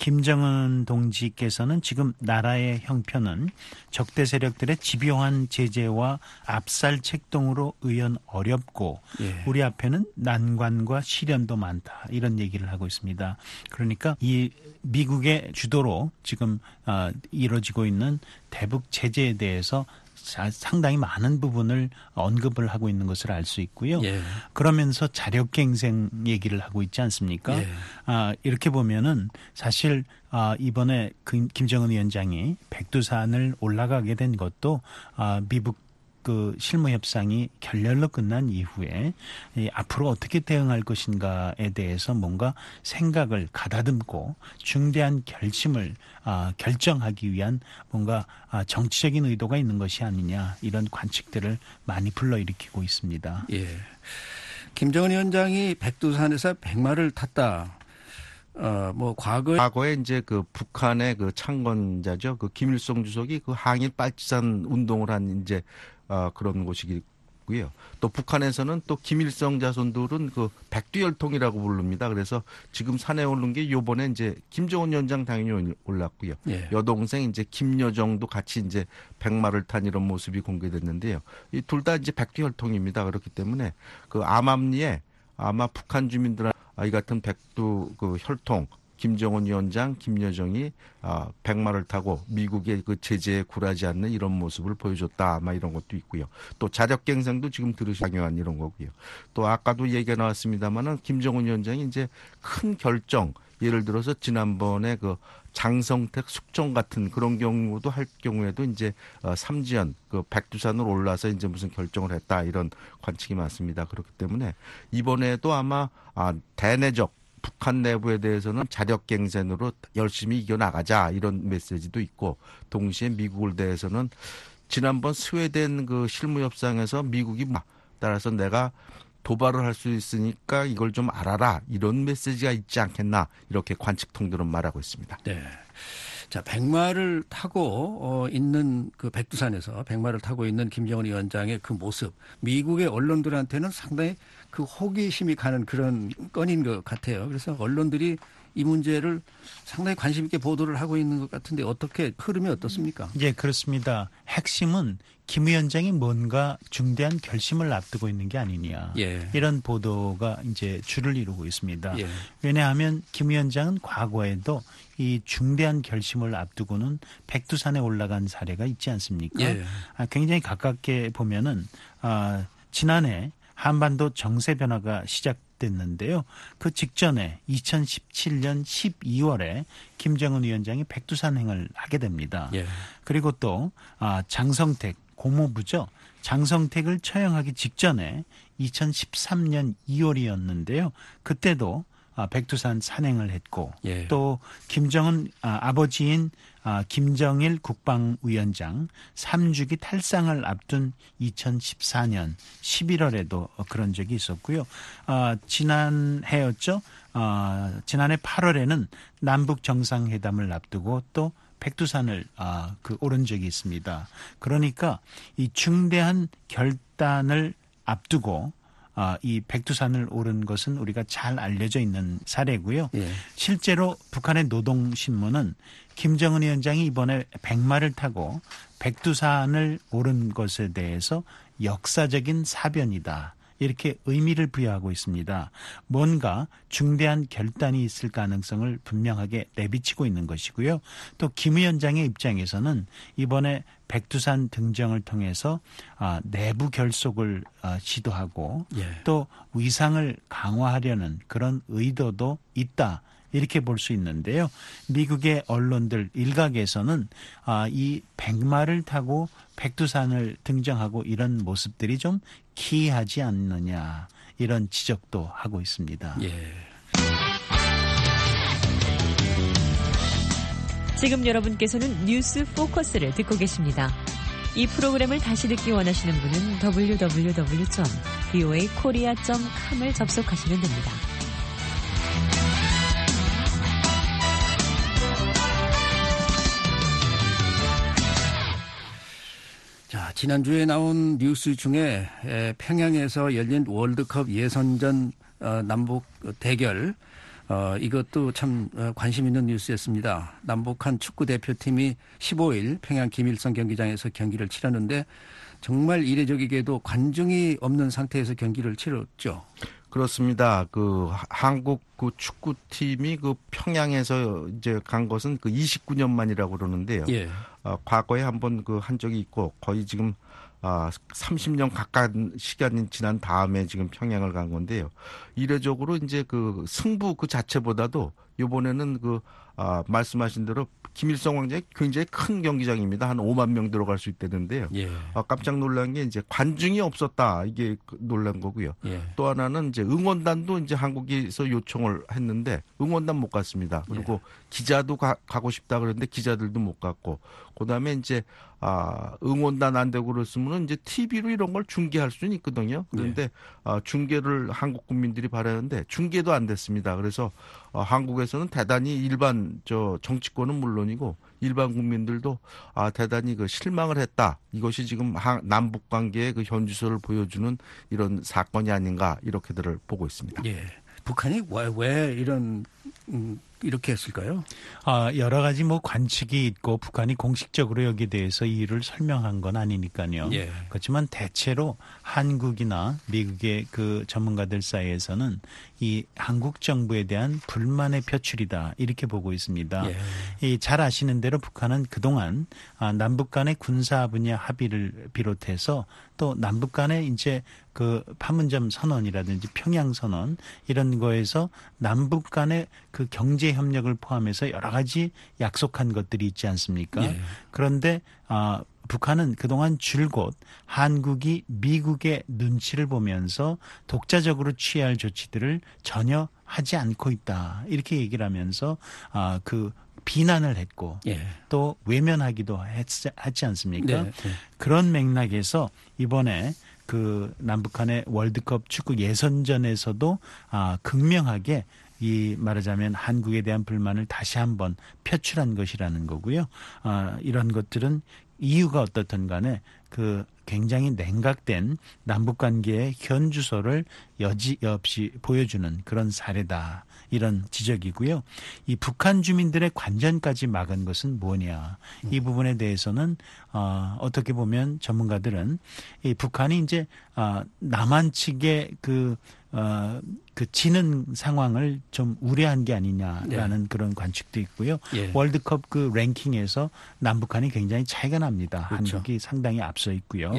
김정은 동지께서는 지금 나라의 형편은 적대 세력들의 집요한 제재와 압살 책동으로 의연 어렵고 예. 우리 앞에는 난관과 시련도 많다. 이런 얘기를 하고 있습니다. 그러니까 이 미국의 주도로 지금 이루어지고 있는 대북 제재에 대해서 상당히 많은 부분을 언급을 하고 있는 것을 알 수 있고요. 예. 그러면서 자력갱생 얘기를 하고 있지 않습니까? 예. 이렇게 보면은 사실 이번에 김정은 위원장이 백두산을 올라가게 된 것도 미국 그 실무 협상이 결렬로 끝난 이후에 앞으로 어떻게 대응할 것인가에 대해서 뭔가 생각을 가다듬고 중대한 결심을 결정하기 위한 뭔가 정치적인 의도가 있는 것이 아니냐 이런 관측들을 많이 불러일으키고 있습니다. 예. 김정은 위원장이 백두산에서 백마를 탔다. 뭐 과거에 이제 그 북한의 그 창건자죠. 그 김일성 주석이 그 항일 빨치산 운동을 한 이제 그런 곳이고요. 또 북한에서는 또 김일성 자손들은 그 백두혈통이라고 부릅니다. 그래서 지금 산에 오른 게 요번에 이제 김정은 위원장 당연히 올랐고요. 예. 여동생 이제 김여정도 같이 이제 백마를 탄 이런 모습이 공개됐는데요. 이 둘 다 이제 백두혈통입니다. 그렇기 때문에 그 암암리에 아마 북한 주민들 이 같은 백두 그 혈통 김정은 위원장, 김여정이 백마를 타고 미국의 그 제재에 굴하지 않는 이런 모습을 보여줬다. 아마 이런 것도 있고요. 또 자력갱생도 지금 강요한 이런 거고요. 또 아까도 얘기가 나왔습니다만은 김정은 위원장이 이제 큰 결정, 예를 들어서 지난번에 그 장성택 숙청 같은 그런 경우도 할 경우에도 이제 삼지연 그 백두산으로 올라서 이제 무슨 결정을 했다 이런 관측이 많습니다. 그렇기 때문에 이번에도 아마 대내적 북한 내부에 대해서는 자력갱생으로 열심히 이겨나가자 이런 메시지도 있고 동시에 미국을 대해서는 지난번 스웨덴 그 실무협상에서 미국이 따라서 내가 도발을 할 수 있으니까 이걸 좀 알아라 이런 메시지가 있지 않겠나 이렇게 관측통들은 말하고 있습니다. 네. 자, 백마를 타고 있는 그 백두산에서 백마를 타고 있는 김정은 위원장의 그 모습, 미국의 언론들한테는 상당히 그 호기심이 가는 그런 건인 것 같아요. 그래서 언론들이 이 문제를 상당히 관심 있게 보도를 하고 있는 것 같은데 어떻게 흐름이 어떻습니까? 예, 그렇습니다. 핵심은 김 위원장이 뭔가 중대한 결심을 앞두고 있는 게 아니냐. 예. 이런 보도가 이제 주를 이루고 있습니다. 예. 왜냐하면 김 위원장은 과거에도 이 중대한 결심을 앞두고는 백두산에 올라간 사례가 있지 않습니까? 예. 굉장히 가깝게 보면은 지난해 한반도 정세 변화가 시작됐는데요. 그 직전에 2017년 12월에 김정은 위원장이 백두산행을 하게 됩니다. 예. 그리고 또 장성택 고모부죠. 장성택을 처형하기 직전에 2013년 2월이었는데요. 그때도 백두산 산행을 했고 예. 또 김정은 아버지인 김정일 국방위원장 3주기 탈상을 앞둔 2014년 11월에도 그런 적이 있었고요. 지난해였죠. 지난해 8월에는 남북 정상회담을 앞두고 또 백두산을 오른 적이 있습니다. 그러니까 이 중대한 결단을 앞두고 이 백두산을 오른 것은 우리가 잘 알려져 있는 사례고요. 예. 실제로 북한의 노동신문은 김정은 위원장이 이번에 백마를 타고 백두산을 오른 것에 대해서 역사적인 사변이다. 이렇게 의미를 부여하고 있습니다. 뭔가 중대한 결단이 있을 가능성을 분명하게 내비치고 있는 것이고요. 또 김 위원장의 입장에서는 이번에 백두산 등정을 통해서 내부 결속을 시도하고 예. 또 위상을 강화하려는 그런 의도도 있다. 이렇게 볼 수 있는데요. 미국의 언론들 일각에서는 이 백마를 타고 백두산을 등정하고 이런 모습들이 좀 기이하지 않느냐 이런 지적도 하고 있습니다. 예. 지금 여러분께서는 뉴스 포커스를 듣고 계십니다. 이 프로그램을 다시 듣기 원하시는 분은 www.voakorea.com을 접속하시면 됩니다. 자, 지난주에 나온 뉴스 중에 평양에서 열린 월드컵 예선전 남북 대결 이것도 참 관심 있는 뉴스였습니다. 남북한 축구 대표팀이 15일 평양 김일성 경기장에서 경기를 치렀는데 정말 이례적이게도 관중이 없는 상태에서 경기를 치렀죠. 그렇습니다. 한국 축구팀이 평양에서 이제 간 것은 29년 만이라고 그러는데요. 예. 과거에 한번 한 적이 있고 거의 지금 30년 가까운 시간이 지난 다음에 지금 평양을 간 건데요. 이례적으로 이제 승부 자체보다도 이번에는 말씀하신 대로 김일성 광장이 굉장히 큰 경기장입니다. 한 5만 명 들어갈 수 있다는데요. 예. 깜짝 놀란 게 이제 관중이 없었다. 이게 놀란 거고요. 예. 또 하나는 이제 응원단도 이제 한국에서 요청을 했는데 응원단 못 갔습니다. 그리고 기자도 가고 싶다 그랬는데 기자들도 못 갔고 그다음에 이제 응원단 안 되고 그랬으면 이제 TV로 이런 걸 중계할 수는 있거든요. 그런데 중계를 한국 국민들이 바라는데 중계도 안 됐습니다. 그래서 한국에서는 대단히 일반 정치권은 물론이고 일반 국민들도 대단히 실망을 했다. 이것이 지금 남북 관계의 현주소를 보여주는 이런 사건이 아닌가 이렇게들을 보고 있습니다. 예. 북한이 왜 이렇게 했을까요? 여러 가지 관측이 있고 북한이 공식적으로 여기에 대해서 이유를 설명한 건 아니니까요. 예. 그렇지만 대체로 한국이나 미국의 전문가들 사이에서는 이 한국 정부에 대한 불만의 표출이다 이렇게 보고 있습니다. 예. 잘 아시는 대로 북한은 그동안 남북 간의 군사 분야 합의를 비롯해서 또 남북 간의 이제 판문점 선언이라든지 평양 선언 이런 거에서 남북 간의 경제 협력을 포함해서 여러 가지 약속한 것들이 있지 않습니까? 예. 그런데 북한은 그동안 줄곧 한국이 미국의 눈치를 보면서 독자적으로 취할 조치들을 전혀 하지 않고 있다. 이렇게 얘기를 하면서 비난을 했고 예. 또 외면하기도 했지 않습니까? 네, 네. 그런 맥락에서 이번에 남북한의 월드컵 축구 예선전에서도 극명하게 말하자면 한국에 대한 불만을 다시 한번 표출한 것이라는 거고요. 이런 것들은 이유가 어떻든 간에 굉장히 냉각된 남북관계의 현주소를 여지없이 보여주는 그런 사례다. 이런 지적이고요. 이 북한 주민들의 관전까지 막은 것은 뭐냐. 이 부분에 대해서는 어떻게 보면 전문가들은 이 북한이 이제 남한 측의 지는 상황을 좀 우려한 게 아니냐라는 그런 관측도 있고요. 예. 월드컵 랭킹에서 남북한이 굉장히 차이가 납니다. 그렇죠. 한국이 상당히 앞서 있고요. 예.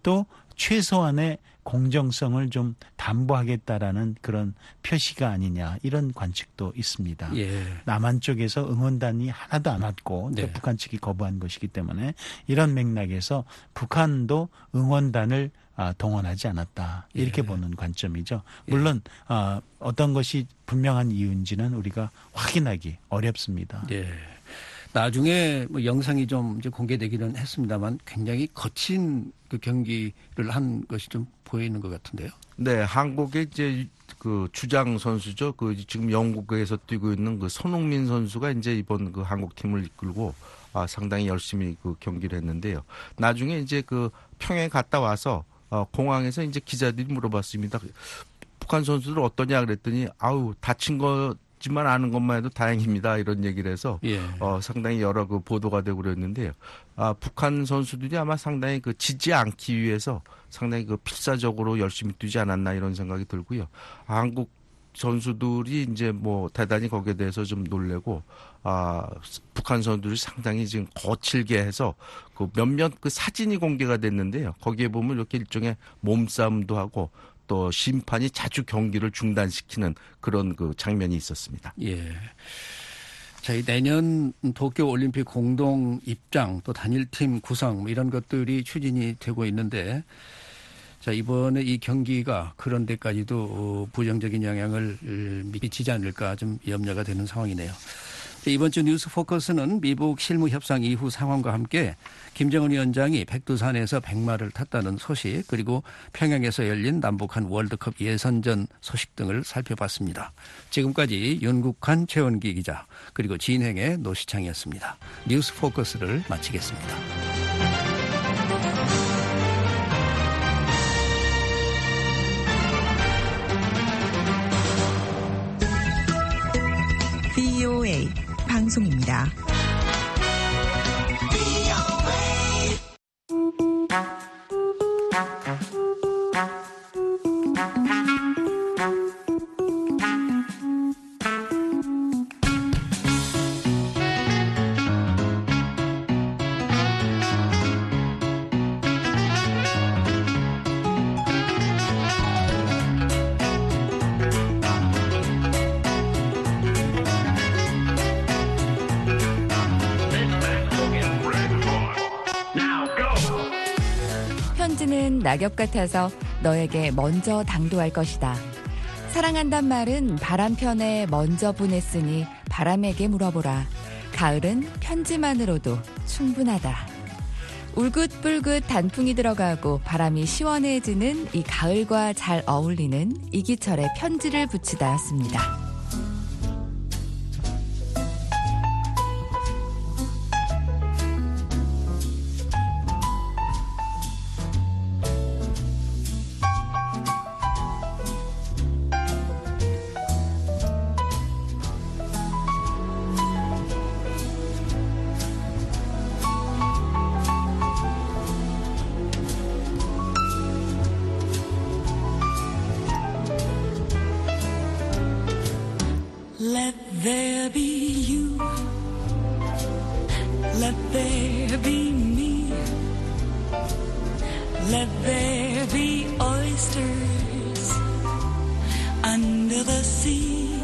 또 최소한의 공정성을 좀 담보하겠다라는 그런 표시가 아니냐 이런 관측도 있습니다. 예. 남한 쪽에서 응원단이 하나도 안 왔고 또 북한 측이 거부한 것이기 때문에 이런 맥락에서 북한도 응원단을 동원하지 않았다 이렇게 보는 관점이죠. 물론 어떤 것이 분명한 이유인지는 우리가 확인하기 어렵습니다. 예. 나중에 뭐 영상이 좀 이제 공개되기는 했습니다만 굉장히 거친 그 경기를 한 것이 좀 보이는 것 같은데요. 네, 한국의 이제 그 주장 선수죠. 그 지금 영국에서 뛰고 있는 그 손흥민 선수가 이제 이번 그 한국 팀을 이끌고 상당히 열심히 그 경기를 했는데요. 나중에 이제 그 평양에 갔다 와서 공항에서 이제 기자들이 물어봤습니다. 북한 선수들 어떠냐 그랬더니 아우 다친 거지만 아는 것만 해도 다행입니다. 이런 얘기를 해서 상당히 여러 그 보도가 되고 그랬는데요. 북한 선수들이 아마 상당히 그 지지 않기 위해서 상당히 그 필사적으로 열심히 뛰지 않았나 이런 생각이 들고요. 한국 선수들이 이제 뭐 대단히 거기에 대해서 좀 놀래고 북한 선수들이 상당히 지금 거칠게 해서 그 몇몇 그 사진이 공개가 됐는데요. 거기에 보면 이렇게 일종의 몸싸움도 하고 또 심판이 자주 경기를 중단시키는 그런 그 장면이 있었습니다. 예. 자, 내년 도쿄 올림픽 공동 입장 또 단일팀 구성 뭐 이런 것들이 추진이 되고 있는데 자, 이번에 이 경기가 그런 데까지도 부정적인 영향을 미치지 않을까 좀 염려가 되는 상황이네요. 이번 주 뉴스 포커스는 미북 실무 협상 이후 상황과 함께 김정은 위원장이 백두산에서 백마를 탔다는 소식 그리고 평양에서 열린 남북한 월드컵 예선전 소식 등을 살펴봤습니다. 지금까지 윤국한 최원기 기자 그리고 진행의 노시창이었습니다. 뉴스 포커스를 마치겠습니다. VOA 방송입니다. 편지는 낙엽 같아서 너에게 먼저 당도할 것이다. 사랑한단 말은 바람편에 먼저 보냈으니 바람에게 물어보라. 가을은 편지만으로도 충분하다. 울긋불긋 단풍이 들어가고 바람이 시원해지는 이 가을과 잘 어울리는 이기철의 편지를 붙이다였습니다. Let there be you. Let there be me. Let there be oysters under the sea.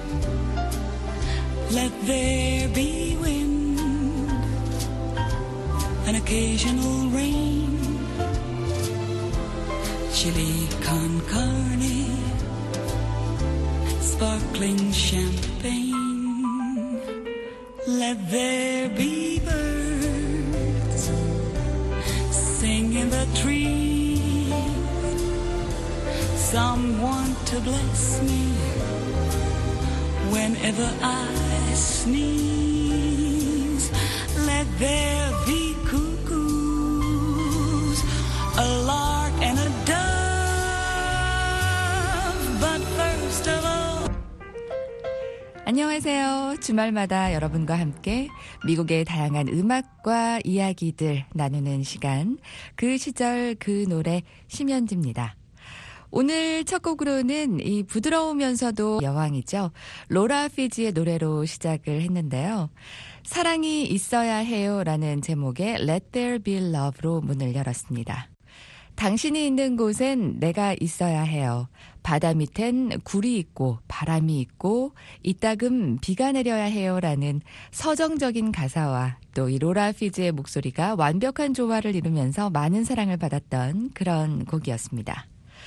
Let there be wind, an occasional rain, chili con carne, sparkling champagne. Let there be birds sing in the trees. Someone to bless me whenever I sneeze. Let there be cuckoos, a lark and a dove. But first of all, 안녕하세요. 주말마다 여러분과 함께 미국의 다양한 음악과 이야기들 나누는 시간, 그 시절 그 노래 심연지입니다. 오늘 첫 곡으로는 이 부드러우면서도 여왕이죠. 로라 피지의 노래로 시작을 했는데요. 사랑이 있어야 해요 라는 제목의 Let There Be Love로 문을 열었습니다. 당신이 있는 곳엔 내가 있어야 해요. 바다 밑엔 굴이 있고 바람이 있고 이따금 비가 내려야 해요라는 서정적인 가사와 또 이 로라 피즈의 목소리가 완벽한 조화를 이루면서 많은 사랑을 받았던 그런 곡이었습니다.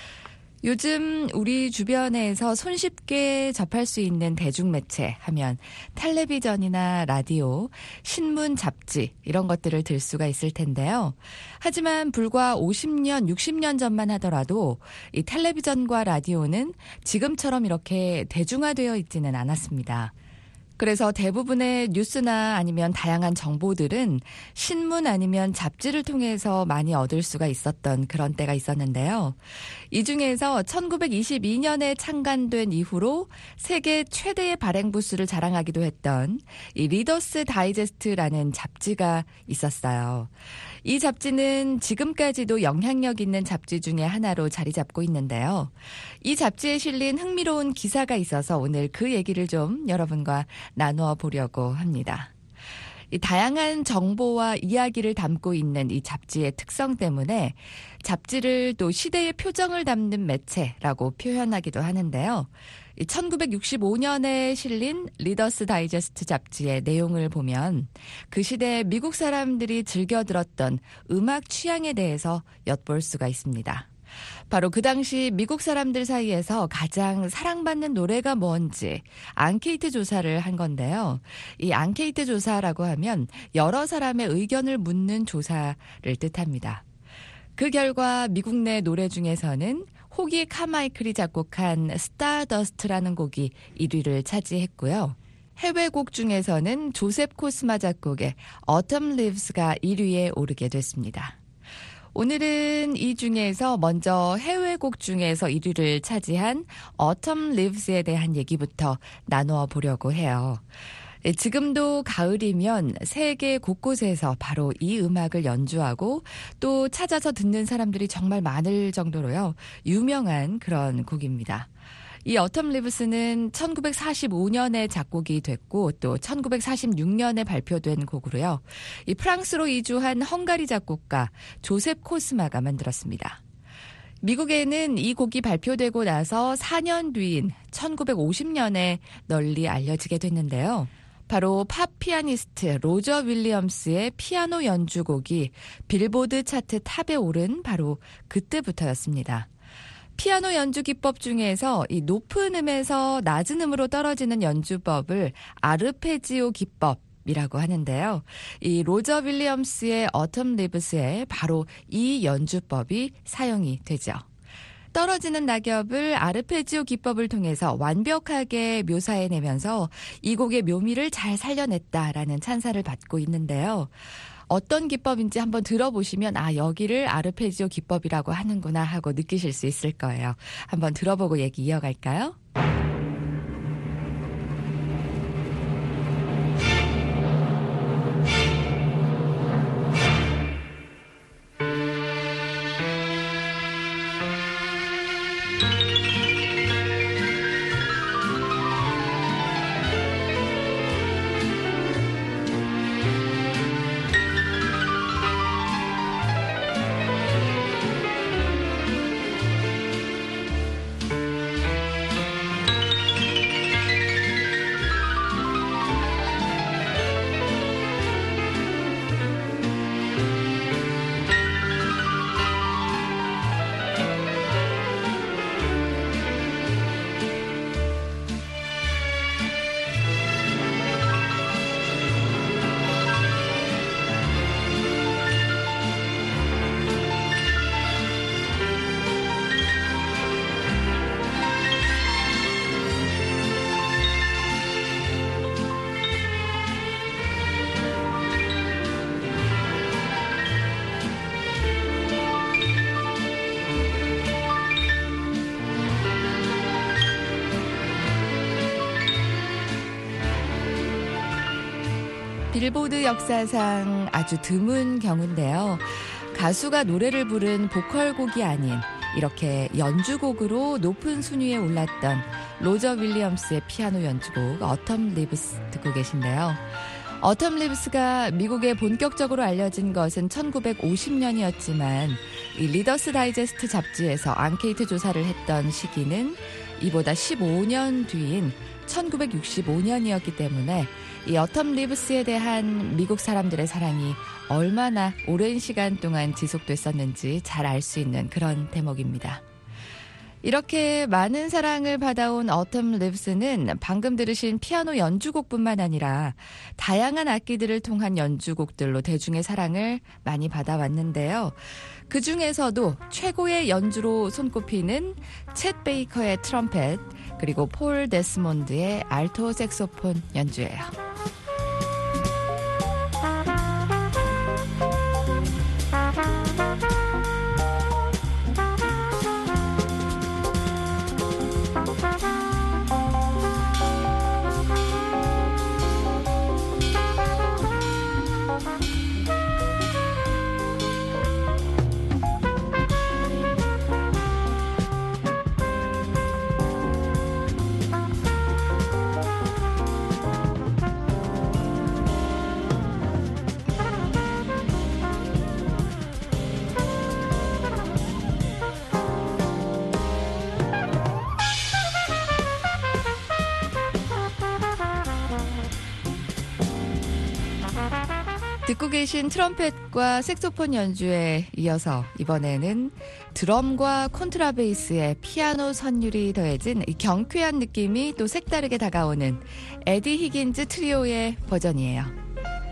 요즘 우리 주변에서 손쉽게 접할 수 있는 대중매체 하면 텔레비전이나 라디오, 신문, 잡지 이런 것들을 들 수가 있을 텐데요. 하지만 불과 50년, 60년 전만 하더라도 이 텔레비전과 라디오는 지금처럼 이렇게 대중화되어 있지는 않았습니다. 그래서 대부분의 뉴스나 아니면 다양한 정보들은 신문 아니면 잡지를 통해서 많이 얻을 수가 있었던 그런 때가 있었는데요. 이 중에서 1922년에 창간된 이후로 세계 최대의 발행 부수를 자랑하기도 했던 이 리더스 다이제스트라는 잡지가 있었어요. 이 잡지는 지금까지도 영향력 있는 잡지 중에 하나로 자리 잡고 있는데요. 이 잡지에 실린 흥미로운 기사가 있어서 오늘 그 얘기를 좀 여러분과 나누어 보려고 합니다. 이 다양한 정보와 이야기를 담고 있는 이 잡지의 특성 때문에 잡지를 또 시대의 표정을 담는 매체라고 표현하기도 하는데요. 1965년에 실린 리더스 다이제스트 잡지의 내용을 보면 그 시대 미국 사람들이 즐겨 들었던 음악 취향에 대해서 엿볼 수가 있습니다. 바로 그 당시 미국 사람들 사이에서 가장 사랑받는 노래가 뭔지 앙케이트 조사를 한 건데요. 이 앙케이트 조사라고 하면 여러 사람의 의견을 묻는 조사를 뜻합니다. 그 결과 미국 내 노래 중에서는 호기 카마이클이 작곡한 스타더스트라는 곡이 1위를 차지했고요. 해외 곡 중에서는 조셉 코스마 작곡의 Autumn Leaves가 1위에 오르게 됐습니다. 오늘은 이 중에서 먼저 해외 곡 중에서 1위를 차지한 Autumn Leaves에 대한 얘기부터 나누어 보려고 해요. 지금도 가을이면 세계 곳곳에서 바로 이 음악을 연주하고 또 찾아서 듣는 사람들이 정말 많을 정도로요. 유명한 그런 곡입니다. 이 Autumn Leaves는 1945년에 작곡이 됐고 또 1946년에 발표된 곡으로요. 이 프랑스로 이주한 헝가리 작곡가 조셉 코스마가 만들었습니다. 미국에는 이 곡이 발표되고 나서 4년 뒤인 1950년에 널리 알려지게 됐는데요. 바로 팝 피아니스트 로저 윌리엄스의 피아노 연주곡이 빌보드 차트 탑에 오른 바로 그때부터였습니다. 피아노 연주 기법 중에서 이 높은 음에서 낮은 음으로 떨어지는 연주법을 아르페지오 기법이라고 하는데요. 이 로저 윌리엄스의 Autumn Leaves에 바로 이 연주법이 사용이 되죠. 떨어지는 낙엽을 아르페지오 기법을 통해서 완벽하게 묘사해내면서 이 곡의 묘미를 잘 살려냈다라는 찬사를 받고 있는데요. 어떤 기법인지 한번 들어보시면 아 여기를 아르페지오 기법이라고 하는구나 하고 느끼실 수 있을 거예요. 한번 들어보고 얘기 이어갈까요? 빌보드 역사상 아주 드문 경우인데요. 가수가 노래를 부른 보컬곡이 아닌 이렇게 연주곡으로 높은 순위에 올랐던 로저 윌리엄스의 피아노 연주곡 Autumn Leaves 듣고 계신데요. 어텀 리브스가 미국에 본격적으로 알려진 것은 1950년이었지만 이 리더스 다이제스트 잡지에서 앙케이트 조사를 했던 시기는 이보다 15년 뒤인 1965년이었기 때문에 이 어텀 리브스에 대한 미국 사람들의 사랑이 얼마나 오랜 시간 동안 지속됐었는지 잘 알 수 있는 그런 대목입니다. 이렇게 많은 사랑을 받아온 어텀 리브스는 방금 들으신 피아노 연주곡뿐만 아니라 다양한 악기들을 통한 연주곡들로 대중의 사랑을 많이 받아왔는데요. 그 중에서도 최고의 연주로 손꼽히는 챗 베이커의 트럼펫, 그리고 폴 데스몬드의 알토 색소폰 연주예요. 듣고 계신 트럼펫과 색소폰 연주에 이어서 이번에는 드럼과 콘트라베이스의 피아노 선율이 더해진 경쾌한 느낌이 또 색다르게 다가오는 에디 히긴즈 트리오의 버전이에요.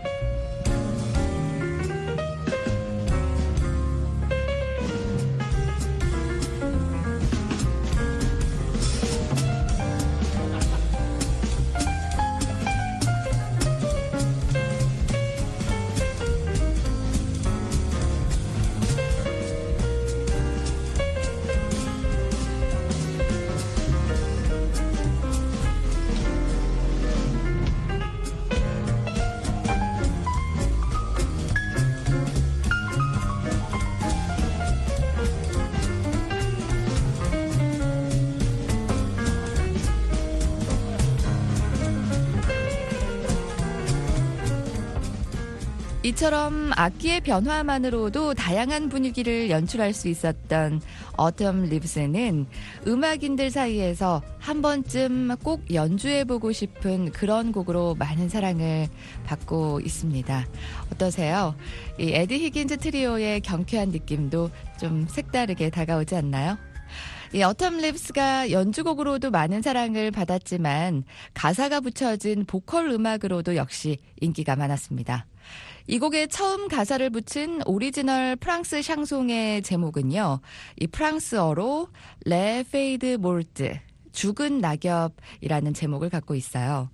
이처럼 악기의 변화만으로도 다양한 분위기를 연출할 수 있었던 어텀 리브스는 음악인들 사이에서 한 번쯤 꼭 연주해보고 싶은 그런 곡으로 많은 사랑을 받고 있습니다. 어떠세요? 이 에디 히긴즈 트리오의 경쾌한 느낌도 좀 색다르게 다가오지 않나요? 이 어텀 리브스가 연주곡으로도 많은 사랑을 받았지만 가사가 붙여진 보컬 음악으로도 역시 인기가 많았습니다. 이 곡에 처음 가사를 붙인 오리지널 프랑스 샹송의 제목은요, 이 프랑스어로 레 페이드 몰트, 죽은 낙엽이라는 제목을 갖고 있어요.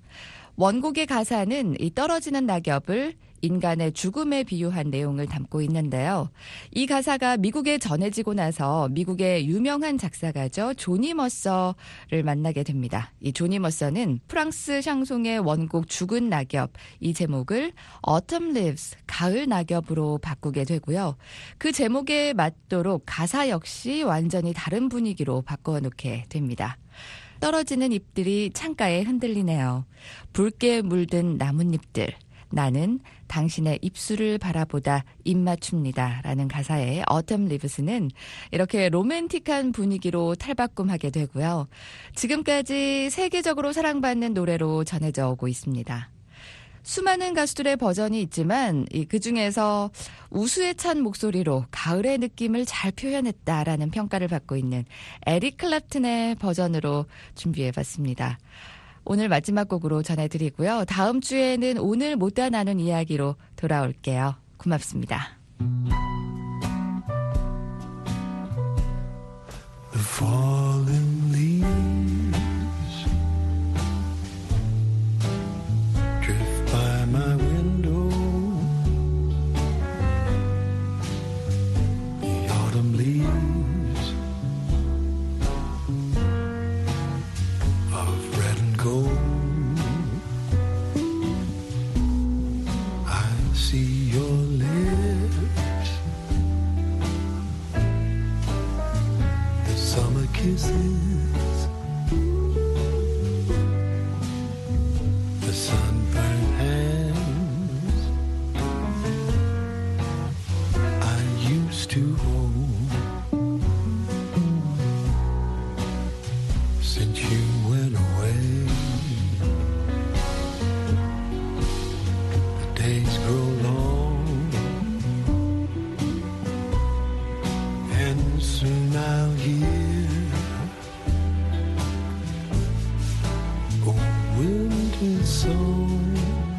원곡의 가사는 이 떨어지는 낙엽을 인간의 죽음에 비유한 내용을 담고 있는데요. 이 가사가 미국에 전해지고 나서 미국의 유명한 작사가죠. 조니 머서를 만나게 됩니다. 이 조니 머서는 프랑스 샹송의 원곡 죽은 낙엽, 이 제목을 Autumn Leaves, 가을 낙엽으로 바꾸게 되고요. 그 제목에 맞도록 가사 역시 완전히 다른 분위기로 바꿔놓게 됩니다. 떨어지는 잎들이 창가에 흔들리네요. 붉게 물든 나뭇잎들. 나는 당신의 입술을 바라보다 입맞춥니다. 라는 가사의 어텀 리브스는 이렇게 로맨틱한 분위기로 탈바꿈하게 되고요. 지금까지 세계적으로 사랑받는 노래로 전해져 오고 있습니다. 수많은 가수들의 버전이 있지만 그중에서 우수에 찬 목소리로 가을의 느낌을 잘 표현했다라는 평가를 받고 있는 에릭 클랩튼의 버전으로 준비해봤습니다. 오늘 마지막 곡으로 전해드리고요. 다음 주에는 오늘 못다 나눈 이야기로 돌아올게요. 고맙습니다. The fallen leaves drift by my window. The autumn leaves of red and gold. I see your lips, the summer kisses, the sunburned hand since you went away. The days grow long, and soon I'll hear a winter song.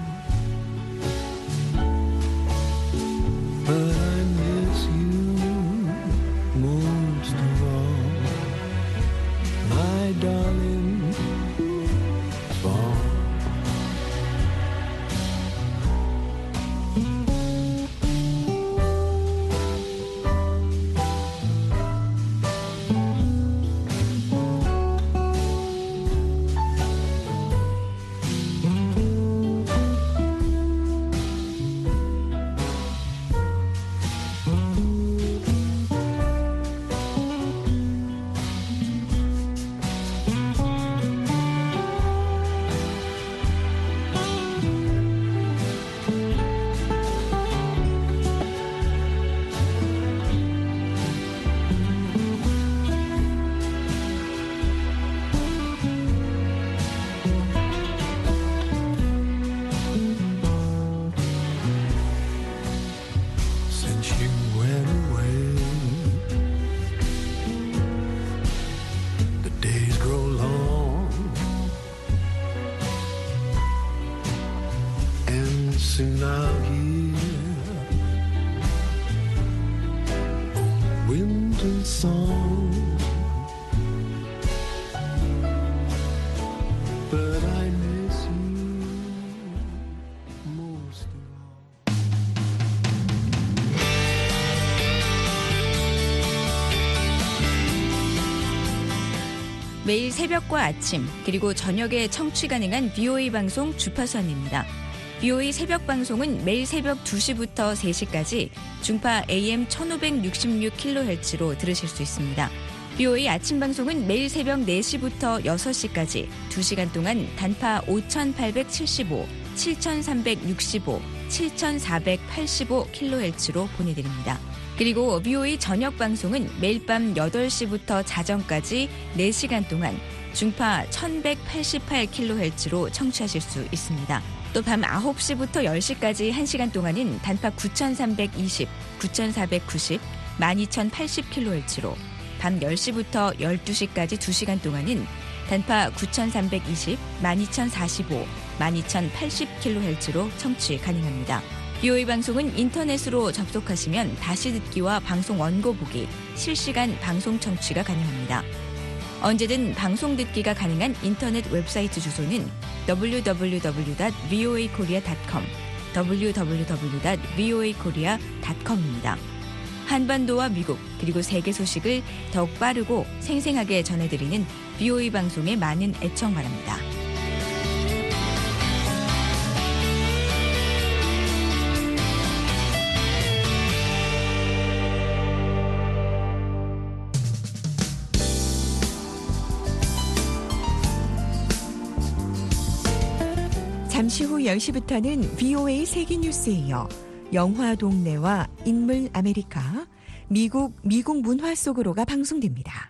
But I miss you most of all, my darling fall. Since you went away, the days grow long, and soon I'll hear a winter song. But I miss you most of all. 매일 새벽과 아침 그리고 저녁에 청취 가능한 BOA 방송 주파수입니다. BOA 새벽 방송은 매일 새벽 2시부터 3시까지 중파 AM 1566kHz로 들으실 수 있습니다. BOA 아침 방송은 매일 새벽 4시부터 6시까지 2시간 동안 단파 5875, 7365, 7485kHz로 보내드립니다. 그리고 BOA 저녁 방송은 매일 밤 8시부터 자정까지 4시간 동안 중파 1188kHz로 청취하실 수 있습니다. 또 밤 9시부터 10시까지 1시간 동안은 단파 9320, 9490, 12080kHz로 밤 10시부터 12시까지 2시간 동안은 단파 9320, 12045, 12080kHz로 청취 가능합니다. BOA 방송은 인터넷으로 접속하시면 다시 듣기와 방송 원고 보기, 실시간 방송 청취가 가능합니다. 언제든 방송 듣기가 가능한 인터넷 웹사이트 주소는 www.voakorea.com, www.voakorea.com입니다. 한반도와 미국 그리고 세계 소식을 더욱 빠르고 생생하게 전해드리는 BOA 방송의 많은 애청 바랍니다. 잠시 후 10시부터는 BOA 세계뉴스에 이어 영화 동네와 인물 아메리카, 미국 문화 속으로가 방송됩니다.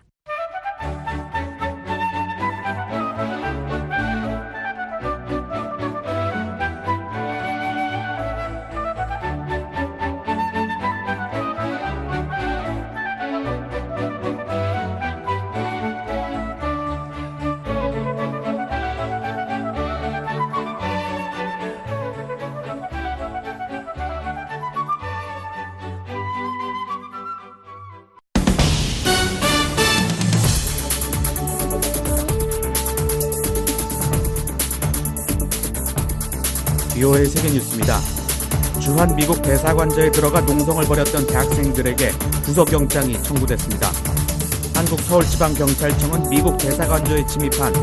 BOA 세계뉴스입니다. 주한 미국 대사관저에 들어가 농성을 벌였던 대학생들에게 구속영장이 청구됐습니다. 한국서울지방경찰청은 미국 대사관저에 침입한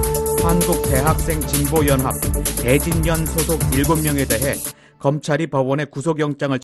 한국대학생진보연합 대진연 소속 7명에 대해 검찰이 법원에 구속영장을